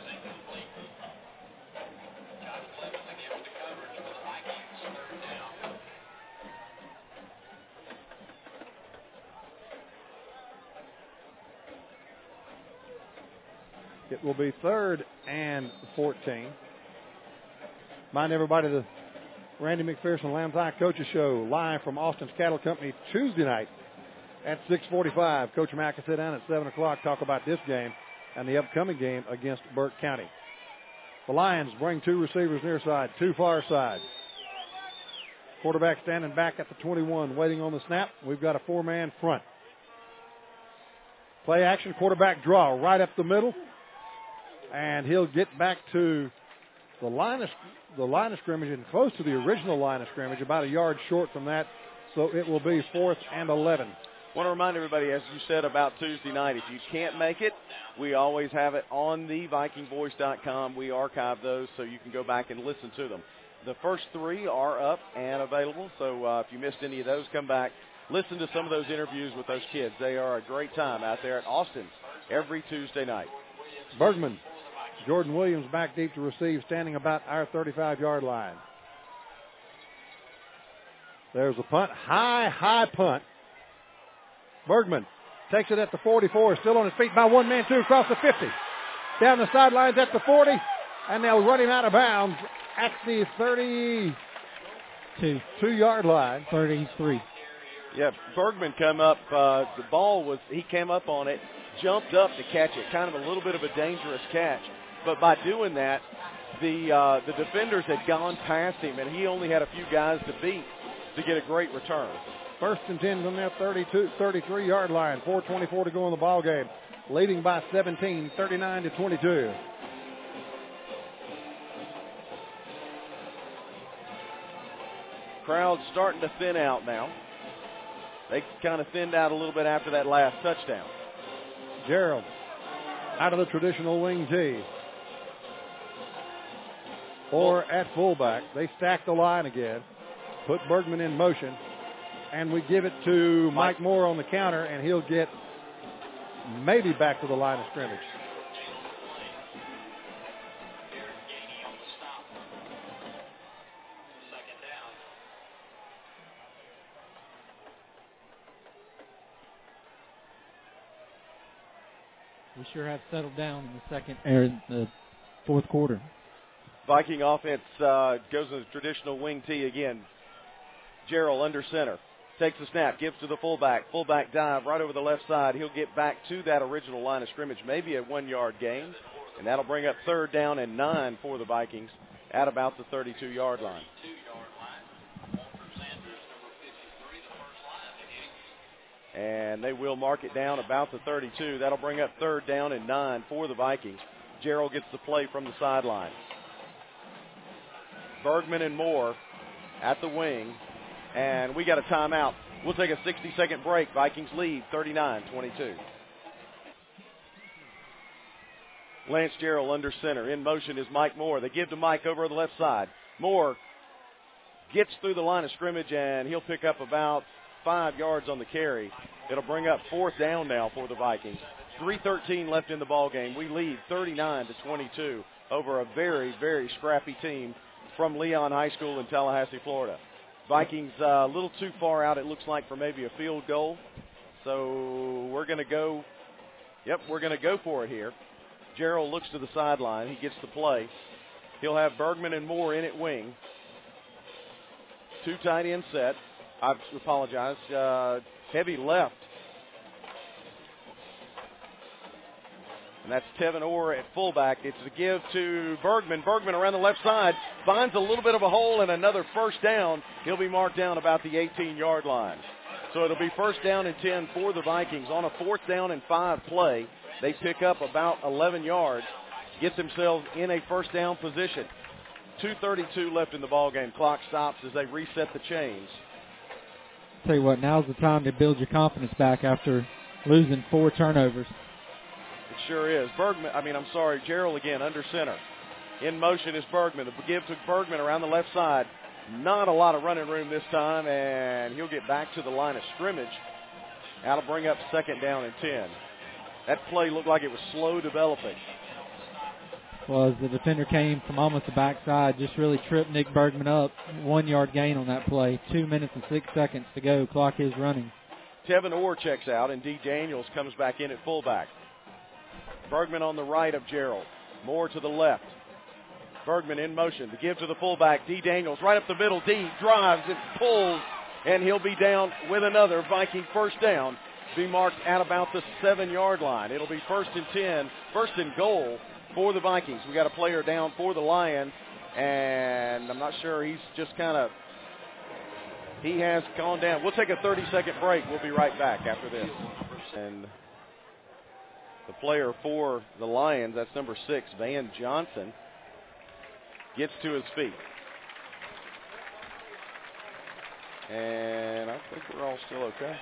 It will be third and fourteen. Mind everybody, the Randy McPherson Lamb's Eye Coaches Show live from Austin's Cattle Company Tuesday night at six forty-five. Coach Mack will sit down at seven o'clock, talk about this game and the upcoming game against Burke County. The Lions bring two receivers near side, two far side. Quarterback standing back at the twenty-one, waiting on the snap. We've got a four-man front. Play action, quarterback draw right up the middle. And he'll get back to the line of, the line of scrimmage and close to the original line of scrimmage, about a yard short from that. So it will be fourth and eleven. I want to remind everybody, as you said about Tuesday night, if you can't make it, we always have it on the Viking Voice dot com. We archive those so you can go back and listen to them. The first three are up and available, so uh, if you missed any of those, come back. Listen to some of those interviews with those kids. They are a great time out there at Austin every Tuesday night. Bergman. Jordan Williams back deep to receive, standing about our thirty-five-yard line. There's a punt. High, high punt. Bergman takes it at the forty-four, still on his feet by one man, two across the fifty. Down the sidelines at the forty, and they'll run him out of bounds at the thirty-two two yard line. thirty-three. Yeah, Bergman come up. Uh, the ball was, he came up on it, jumped up to catch it. Kind of a little bit of a dangerous catch. But by doing that, the uh, the defenders had gone past him, and he only had a few guys to beat to get a great return. First and ten from that thirty-two, thirty-three yard line. four twenty-four to go in the ball game. Leading by seventeen, thirty-nine to twenty-two. Crowd's starting to thin out now. They kind of thinned out a little bit after that last touchdown. Gerald out of the traditional wing tee. Or at fullback. They stack the line again. Put Bergman in motion. And we give it to Mike Moore on the counter, and he'll get maybe back to the line of scrimmage. We sure have settled down in the second or the fourth quarter. Viking offense uh, goes in the traditional wing tee again. Gerald under center. Takes the snap, gives to the fullback. Fullback dive right over the left side. He'll get back to that original line of scrimmage, maybe a one-yard gain. And that'll bring up third down and nine for the Vikings at about the thirty-two yard line. And they will mark it down about the thirty-two. That'll bring up third down and nine for the Vikings. Gerald gets the play from the sideline. Bergman and Moore at the wing. And we got a timeout. We'll take a sixty-second break. Vikings lead thirty-nine twenty-two. Lance Gerald under center. In motion is Mike Moore. They give to Mike over on the left side. Moore gets through the line of scrimmage, and he'll pick up about five yards on the carry. It'll bring up fourth down now for the Vikings. three thirteen left in the ball game. We lead thirty-nine to twenty-two over a very, very scrappy team from Leon High School in Tallahassee, Florida. Vikings uh, a little too far out, it looks like, for maybe a field goal. So we're going to go, yep, we're going to go for it here. Gerald looks to the sideline. He gets the play. He'll have Bergman and Moore in at wing. Two tight end set. I apologize. Uh, heavy left. And that's Tevin Orr at fullback. It's a give to Bergman. Bergman around the left side finds a little bit of a hole and another first down. He'll be marked down about the eighteen yard line. So it'll be first down and ten for the Vikings on a fourth down and five play. They pick up about eleven yards, get themselves in a first down position. two thirty-two left in the ball game. Clock stops as they reset the chains. Tell you what, now's the time to build your confidence back after losing four turnovers. It sure is. Bergman, I mean, I'm sorry, Gerald again under center. In motion is Bergman. The give to Bergman around the left side. Not a lot of running room this time, and he'll get back to the line of scrimmage. That'll bring up second down and ten. That play looked like it was slow developing. Well, as the defender came from almost the backside, just really tripped Nick Bergman up. One yard gain on that play. Two minutes and six seconds to go. Clock is running. Tevin Orr checks out, and D. Daniels comes back in at fullback. Bergman on the right of Gerald. Moore to the left. Bergman in motion. The give to the fullback. D. Daniels right up the middle. D drives and pulls, and he'll be down with another Viking first down. Be marked at about the seven yard line. It'll be first and ten, first and goal for the Vikings. We got a player down for the Lions, and I'm not sure, he's just kind of, he has gone down. We'll take a thirty second break. We'll be right back after this. And the player for the Lions, that's number six, Van Johnson, gets to his feet. And I think we're all still okay.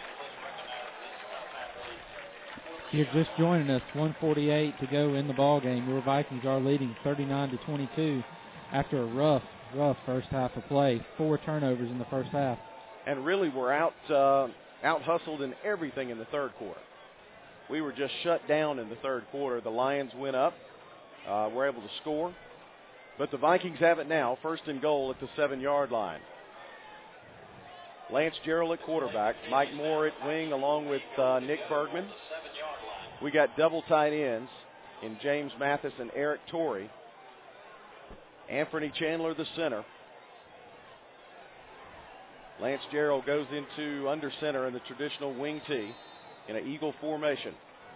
You're just joining us. one forty-eight to go in the ball game. Your Vikings are leading thirty-nine to twenty-two after a rough, rough first half of play. Four turnovers in the first half. And really, we're out, uh, out hustled in everything in the third quarter. We were just shut down in the third quarter. The Lions went up, uh, were able to score, but the Vikings have it now. First and goal at the seven yard line. Lance Gerald at quarterback, Mike Moore at wing along with uh, Nick Bergman. We got double tight ends in James Mathis and Eric Torrey. Anthony Chandler the center. Lance Gerald goes into under center in the traditional wing tee in an eagle formation.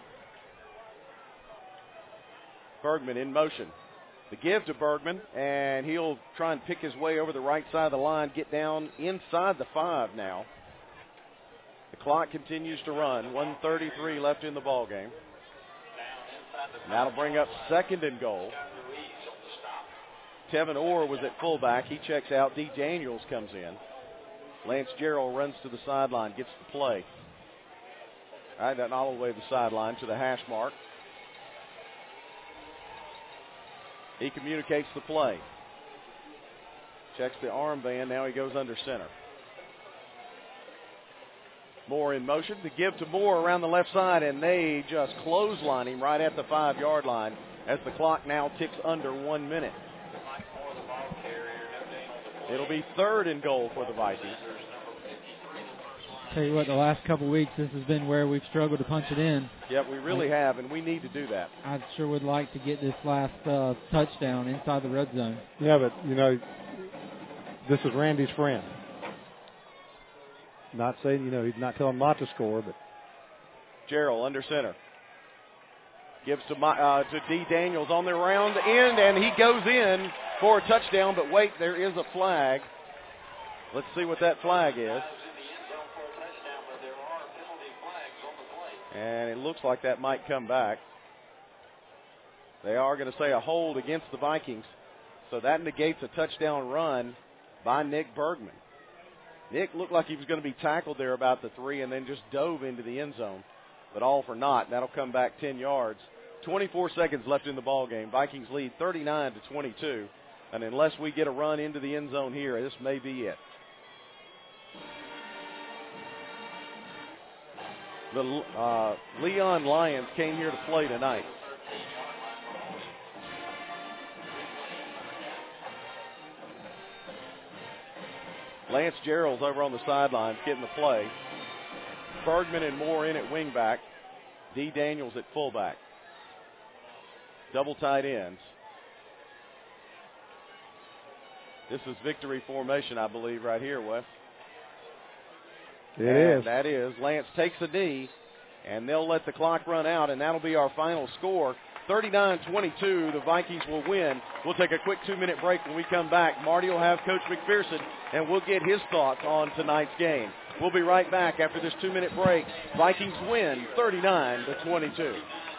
Bergman in motion. The give to Bergman, and he'll try and pick his way over the right side of the line, get down inside the five now. The clock continues to run. one thirty-three left in the ball game. And that'll bring up second and goal. Tevin Orr was at fullback. He checks out. D. Daniels comes in. Lance Gerald runs to the sideline, gets the play. All right, that all the way to the sideline to the hash mark. He communicates the play. Checks the armband. Now he goes under center. Moore in motion. The give to Moore around the left side, and they just clothesline him right at the five-yard line as the clock now ticks under one minute. It'll be third and goal for the Vikings. Tell you what, the last couple weeks, this has been where we've struggled to punch it in. Yep, we really I, have, and we need to do that. I sure would like to get this last uh, touchdown inside the red zone. Yeah, but, you know, this is Randy's friend. Not saying, you know, he's not telling him not to score, but. Gerald under center. Gives to, uh, to D. Daniels on the round end, and he goes in for a touchdown, but wait, there is a flag. Let's see what that flag is. And it looks like that might come back. They are going to say a hold against the Vikings. So that negates a touchdown run by Nick Bergman. Nick looked like he was going to be tackled there about the three and then just dove into the end zone. But all for naught. That'll come back ten yards. twenty-four seconds left in the ball game. Vikings lead thirty-nine to twenty-two. And unless we get a run into the end zone here, this may be it. The uh, Leon Lions came here to play tonight. Lance Gerald's over on the sidelines getting the play. Bergman and Moore in at wingback. D. Daniels at fullback. Double tight ends. This is victory formation, I believe, right here, Wes. It and is. That is. Lance takes a knee, and they'll let the clock run out, and that'll be our final score. thirty-nine twenty-two, the Vikings will win. We'll take a quick two-minute break. When we come back, Marty will have Coach McPherson, and we'll get his thoughts on tonight's game. We'll be right back after this two-minute break. Vikings win thirty-nine to twenty-two.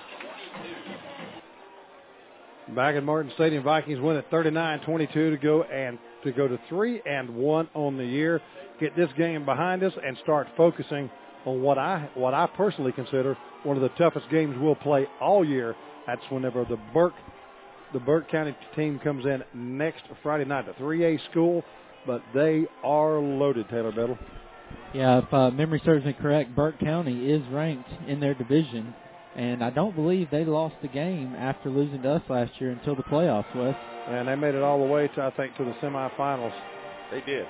Back at Martin Stadium, Vikings win at thirty-nine twenty-two to go and to go to three and one on the year. Get this game behind us and start focusing on what I what I personally consider one of the toughest games we'll play all year. That's whenever the Burke the Burke County team comes in next Friday night, a three A school, but they are loaded, Taylor Biddle. Yeah, if uh, memory serves me correct, Burke County is ranked in their division, and I don't believe they lost the game after losing to us last year until the playoffs, Wes. And they made it all the way to, I think, to the semifinals. They did.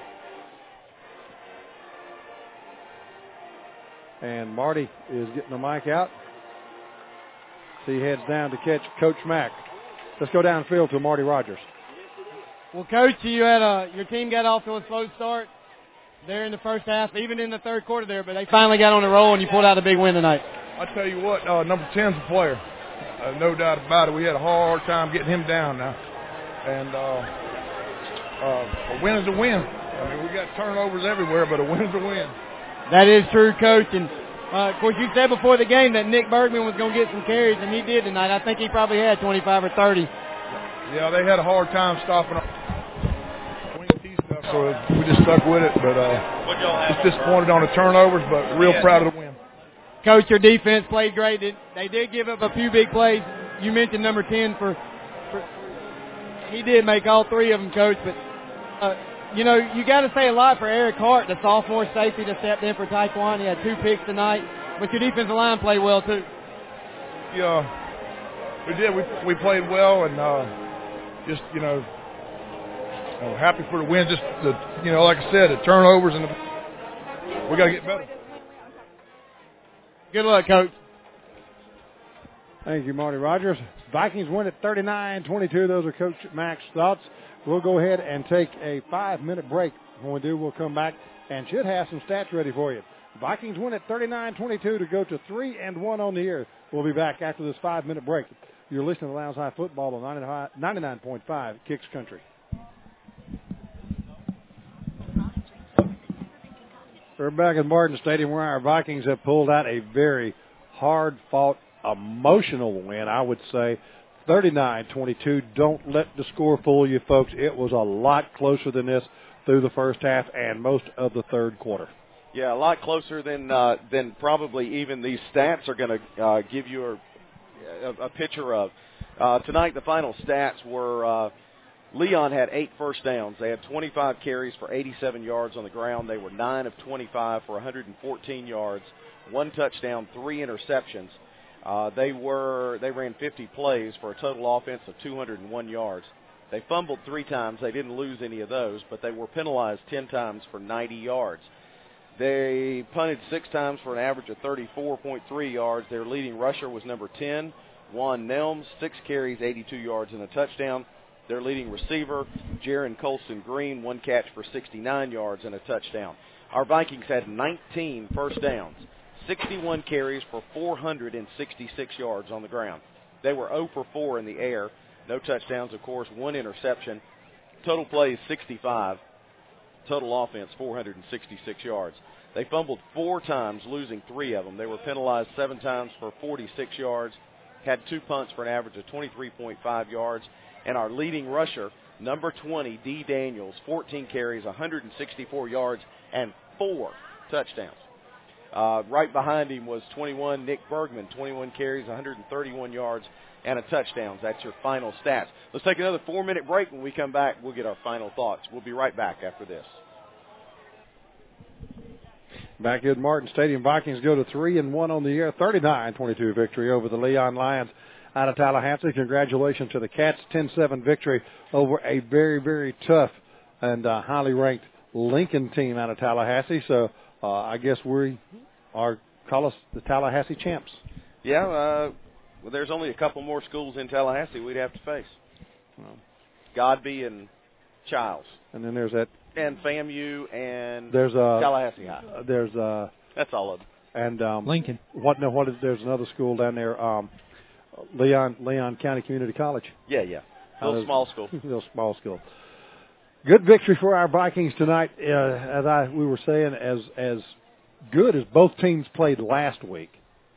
And Marty is getting the mic out. So he heads down to catch Coach Mack. Let's go downfield to Marty Rogers. Well, Coach, you had a, your team got off to a slow start there in the first half, even in the third quarter there, but they finally got on the roll and you pulled out a big win tonight. I tell you what, uh, number ten's a player. Uh, no doubt about it. We had a hard time getting him down now. And uh, uh, a win is a win. I mean, we got turnovers everywhere, but a win is a win. That is true, Coach. And, uh, of course, you said before the game that Nick Bergman was going to get some carries, and he did tonight. I think he probably had twenty-five or thirty. Yeah, they had a hard time stopping up wing T stuff, so we just stuck with it. But uh, just disappointed on the turnovers, but real proud of the win. Coach, your defense played great. They did give up a few big plays. You mentioned number ten for, for he did make all three of them, Coach. But, uh, you know, you got to say a lot for Eric Hart, the sophomore safety that stepped in for Taekwon. He had two picks tonight. But your defensive line played well, too. Yeah, we did. We we played well, and uh, just, you know, uh, happy for the win. Just, the, you know, like I said, the turnovers and the We got to get better. Good luck, Coach. Thank you, Marty Rogers. Vikings win at thirty-nine twenty-two. Those are Coach Mack's thoughts. We'll go ahead and take a five-minute break. When we do, we'll come back and should have some stats ready for you. Vikings win at thirty-nine twenty-two to go to three and one on the year. We'll be back after this five-minute break. You're listening to Lowndes High Football on ninety-nine point five Kicks Country. We're back at Martin Stadium where our Vikings have pulled out a very hard-fought, emotional win, I would say. thirty-nine twenty-two. Don't let the score fool you, folks. It was a lot closer than this through the first half and most of the third quarter. Yeah, a lot closer than uh, than probably even these stats are going to uh, give you a, a, a picture of. Uh, tonight, the final stats were uh, Leon had eight first downs. They had twenty-five carries for eighty-seven yards on the ground. They were nine of twenty-five for one hundred fourteen yards, one touchdown, three interceptions. Uh, they were they ran fifty plays for a total offense of two hundred one yards. They fumbled three times. They didn't lose any of those, but they were penalized ten times for ninety yards. They punted six times for an average of thirty-four point three yards. Their leading rusher was number ten, Juan Nelms, six carries, eighty-two yards, and a touchdown. Their leading receiver, Jaron Colston Green, one catch for sixty-nine yards and a touchdown. Our Vikings had nineteen first downs, sixty-one carries for four hundred sixty-six yards on the ground. They were zero for four in the air. No touchdowns, of course, one interception. Total plays, sixty-five. Total offense, four hundred sixty-six yards. They fumbled four times, losing three of them. They were penalized seven times for forty-six yards, had two punts for an average of twenty-three point five yards. And our leading rusher, number twenty, D. Daniels, fourteen carries, one hundred sixty-four yards, and four touchdowns. Uh, right behind him was twenty-one, Nick Bergman, twenty-one carries, one hundred thirty-one yards, and a touchdown. That's your final stats. Let's take another four-minute break. When we come back, we'll get our final thoughts. We'll be right back after this. Back at Martin Stadium, Vikings go to three and one on the year, thirty-nine twenty-two victory over the Leon Lions out of Tallahassee. Congratulations to the Cats, ten seven victory over a very, very tough and uh, highly ranked Lincoln team out of Tallahassee. So uh, I guess we are call us the Tallahassee champs. Yeah, uh, well, there's only a couple more schools in Tallahassee we'd have to face. Well, Godby and Childs. And then there's that. And FAMU and there's uh, Tallahassee High. Uh, there's uh, That's all of them. And um, Lincoln. What? No, what is? There's another school down there. Um, Leon Leon County Community College. Yeah, yeah. Little uh, small school. Little small school. Good victory for our Vikings tonight. Uh, as I we were saying, as as good as both teams played last week,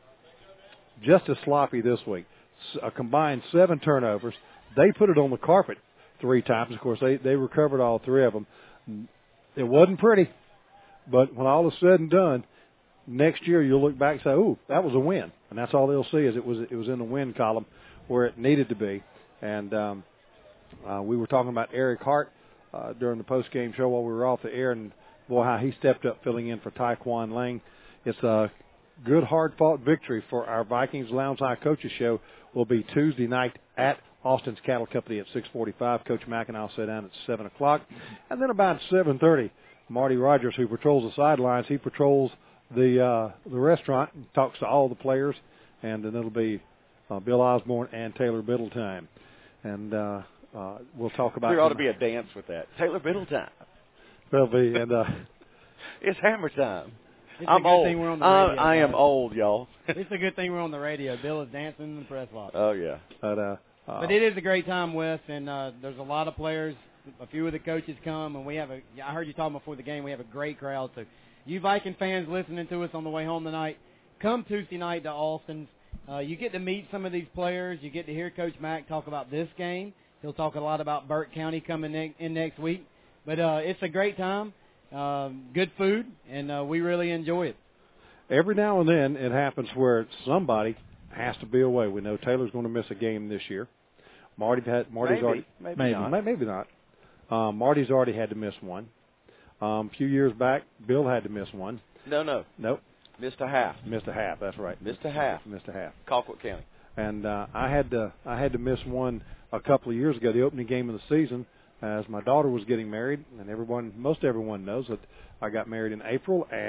just as sloppy this week. A combined seven turnovers. They put it on the carpet three times. Of course, they they recovered all three of them. It wasn't pretty, but when all is said and done, next year you'll look back and say, "Ooh, that was a win," and that's all they'll see is it was it was in the win column where it needed to be. And um, uh, we were talking about Eric Hart uh, during the post game show while we were off the air, and boy, how he stepped up filling in for Taekwon Lang. It's a good, hard fought victory for our Vikings. Lowndes High Coaches Show will be Tuesday night at Austin's Cattle Company at six forty-five. Coach Mack and I'll sit down at seven o'clock. And then about seven thirty, Marty Rogers, who patrols the sidelines, he patrols the uh, the restaurant and talks to all the players. And then it'll be uh, Bill Osborne and Taylor Biddle time. And uh, uh, we'll talk about... There ought to be a dance with that. Taylor Biddle time. There'll be, and... Uh, it's hammer time. It's I'm a good old. Thing we're on the uh, radio, I am guys. old, y'all. It's a good thing we're on the radio. Bill is dancing in the press box. Oh, yeah. But, uh, Uh, but it is a great time, Wes, and uh, there's a lot of players. A few of the coaches come, and we have a. I heard you talking before the game. We have a great crowd. So, you Viking fans listening to us on the way home tonight, come Tuesday night to Austin. Uh, you get to meet some of these players. You get to hear Coach Mack talk about this game. He'll talk a lot about Burke County coming ne- in next week. But uh, it's a great time. Um, good food, and uh, we really enjoy it. Every now and then it happens where somebody has to be away. We know Taylor's going to miss a game this year. Marty had Marty's maybe, already maybe, maybe not. maybe not. Um, Marty's already had to miss one. Um, a few years back, Bill had to miss one. No, no. Nope. Missed a half. Missed a half. That's right. Missed a half. Missed a half. Colquitt County. And uh, I had to I had to miss one a couple of years ago, the opening game of the season, as my daughter was getting married, and everyone most everyone knows that I got married in April, and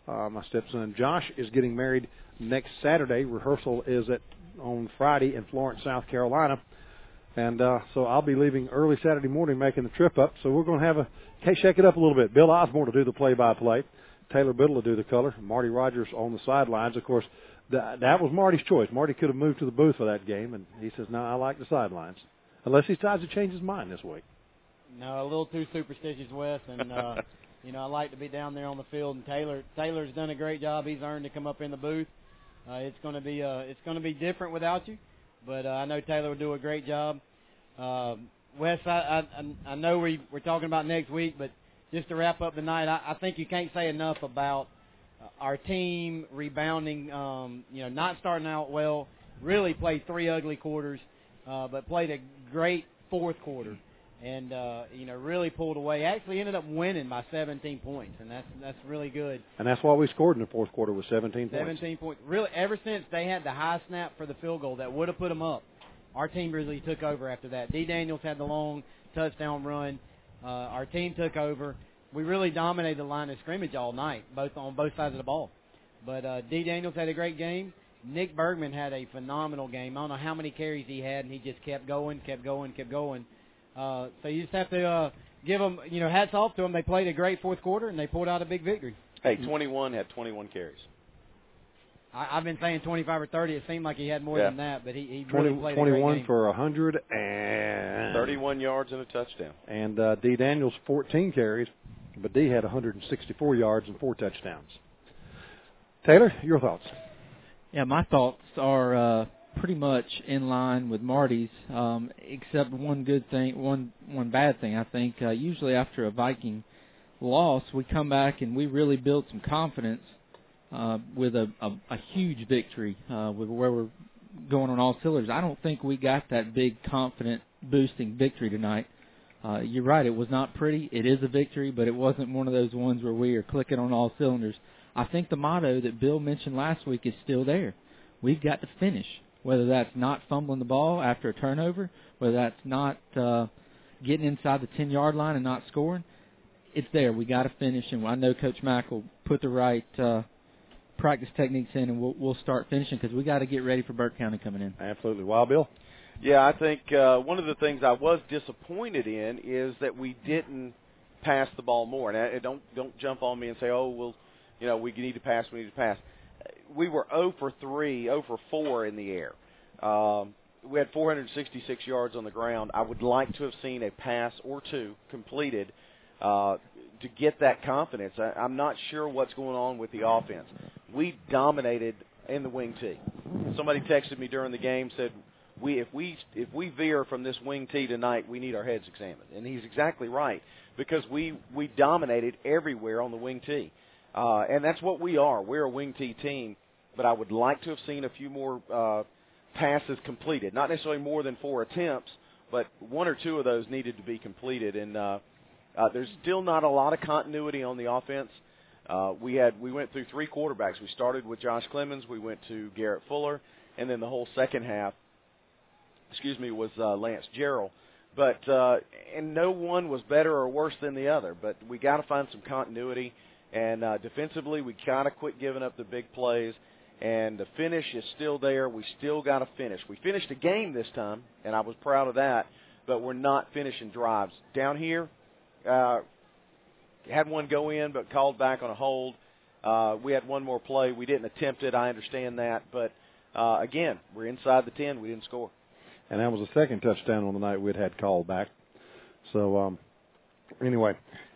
Uh, my stepson Josh is getting married next Saturday. Rehearsal is at on Friday in Florence, South Carolina. And uh, so I'll be leaving early Saturday morning, making the trip up. So we're going to have a shake it up a little bit. Bill Osborne will do the play-by-play. Taylor Biddle will do the color. Marty Rogers on the sidelines. Of course, that, that was Marty's choice. Marty could have moved to the booth for that game, and he says, no, I like the sidelines. Unless he decides to change his mind this week. No, a little too superstitious, Wes. And, uh, you know, I like to be down there on the field. And Taylor Taylor's done a great job. He's earned to come up in the booth. Uh, it's going to be uh, it's going to be different without you. But uh, I know Taylor will do a great job. Uh, Wes, I, I, I know we, we're talking about next week, but just to wrap up the night, I, I think you can't say enough about uh, our team rebounding, um, you know, not starting out well, really played three ugly quarters, uh, but played a great fourth quarter and, uh, you know, really pulled away. Actually ended up winning by seventeen points, and that's that's really good. And that's why we scored in the fourth quarter with seventeen points. seventeen points. Really, ever since they had the high snap for the field goal that would have put them up, our team really took over after that. D. Daniels had the long touchdown run. Uh, our team took over. We really dominated the line of scrimmage all night, both on both sides of the ball. But uh, D. Daniels had a great game. Nick Bergman had a phenomenal game. I don't know how many carries he had, and he just kept going, kept going, kept going. Uh, so you just have to uh, give them, you know, hats off to them. They played a great fourth quarter, and they pulled out a big victory. Hey, twenty-one had twenty-one carries. I, I've been saying twenty-five or thirty. It seemed like he had more yeah. than that, but he, he twenty, really played twenty-one a great game. for one hundred and thirty-one yards and a touchdown. And uh, D. Daniels fourteen carries, but D had one hundred sixty-four yards and four touchdowns. Taylor, your thoughts? Yeah, my thoughts are uh, pretty much in line with Marty's, um, except one good thing, one one bad thing. I think uh, usually after a Viking loss, we come back and we really build some confidence uh, with a, a, a huge victory, uh, with where we're going on all cylinders. I don't think we got that big confident boosting victory tonight. Uh, you're right, it was not pretty. It is a victory, but it wasn't one of those ones where we are clicking on all cylinders. I think the motto that Bill mentioned last week is still there. We've got to finish, whether that's not fumbling the ball after a turnover, whether that's not uh, getting inside the ten-yard line and not scoring. It's there. We got to finish, and I know Coach Mack will put the right uh, practice techniques in, and we'll, we'll start finishing because we got to get ready for Burke County coming in. Absolutely. Wild Bill? Yeah, I think uh, one of the things I was disappointed in is that we didn't pass the ball more. And I, don't don't jump on me and say, oh, well, you know, we need to pass, we need to pass. We were zero for three, zero for four in the air. Um, we had four hundred sixty-six yards on the ground. I would like to have seen a pass or two completed uh, to get that confidence. I, I'm not sure what's going on with the offense. We dominated in the wing tee. Somebody texted me during the game, said, We, if we if we veer from this wing tee tonight, we need our heads examined. And he's exactly right, because we, we dominated everywhere on the wing tee. Uh, and that's what we are. We're a wing tee team, but I would like to have seen a few more uh, passes completed. Not necessarily more than four attempts, but one or two of those needed to be completed. And uh, uh, there's still not a lot of continuity on the offense. Uh, we had we went through three quarterbacks. We started with Josh Clemens. We went to Garrett Fuller. And then the whole second half, excuse me, was uh, Lance Jarrell. But, uh, and no one was better or worse than the other. But we got to find some continuity. And uh, defensively, we kind of quit giving up the big plays. And the finish is still there. We still got to finish. We finished a game this time, and I was proud of that. But we're not finishing drives. Down here, uh, had one go in but called back on a hold. Uh, we had one more play. We didn't attempt it. I understand that. But, uh, again, we're inside the ten. We didn't score. And that was the second touchdown on the night we'd had called back. So, um, anyway,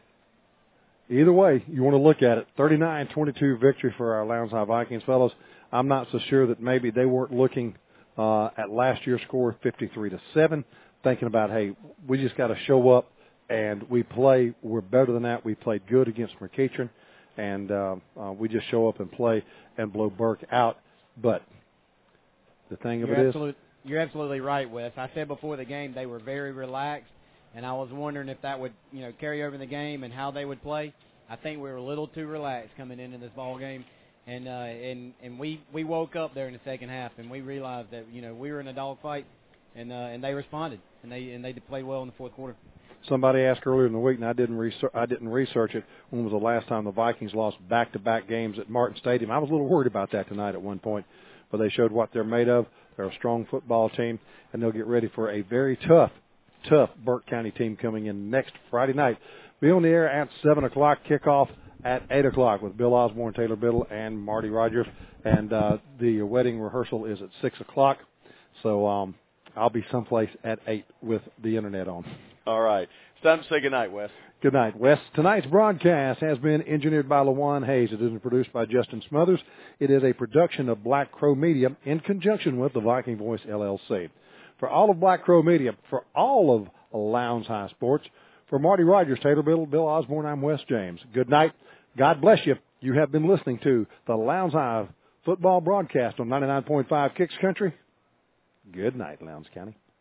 either way, you want to look at it. thirty-nine twenty-two victory for our Lowndes High Vikings, fellows. I'm not so sure that maybe they weren't looking uh, at last year's score, fifty-three to seven, thinking about, hey, we just got to show up and we play. We're better than that. We played good against McEachern, and uh, uh, we just show up and play and blow Burke out. But the thing of You're it absolute, is, you're absolutely right, Wes. I said before the game they were very relaxed, and I was wondering if that would, you know, carry over in the game and how they would play. I think we were a little too relaxed coming into this ball game, and uh, and and we, we woke up there in the second half, and we realized that, you know, we were in a dogfight, and uh, and they responded, and they and they played well in the fourth quarter. Somebody asked earlier in the week, and I didn't research, I didn't research it, when was the last time the Vikings lost back-to-back games at Martin Stadium. I was a little worried about that tonight at one point, but they showed what they're made of. They're a strong football team, and they'll get ready for a very tough, tough Burke County team coming in next Friday night. Be on the air at seven o'clock, kickoff at eight o'clock with Bill Osborne, Taylor Biddle, and Marty Rogers, and uh, the wedding rehearsal is at six o'clock, so um, I'll be someplace at eight with the Internet on. All right. It's time to say goodnight, Wes. Good night, Wes. Tonight's broadcast has been engineered by LaJuan Hayes. It is produced by Justin Smothers. It is a production of Black Crow Media in conjunction with the Viking Voice, L L C. For all of Black Crow Media, for all of Lowndes High Sports, for Marty Rogers, Taylor Biddle, Bill Osborne, I'm Wes James. Good night. God bless you. You have been listening to the Lowndes High football broadcast on ninety-nine point five Kicks Country. Good night, Lowndes County.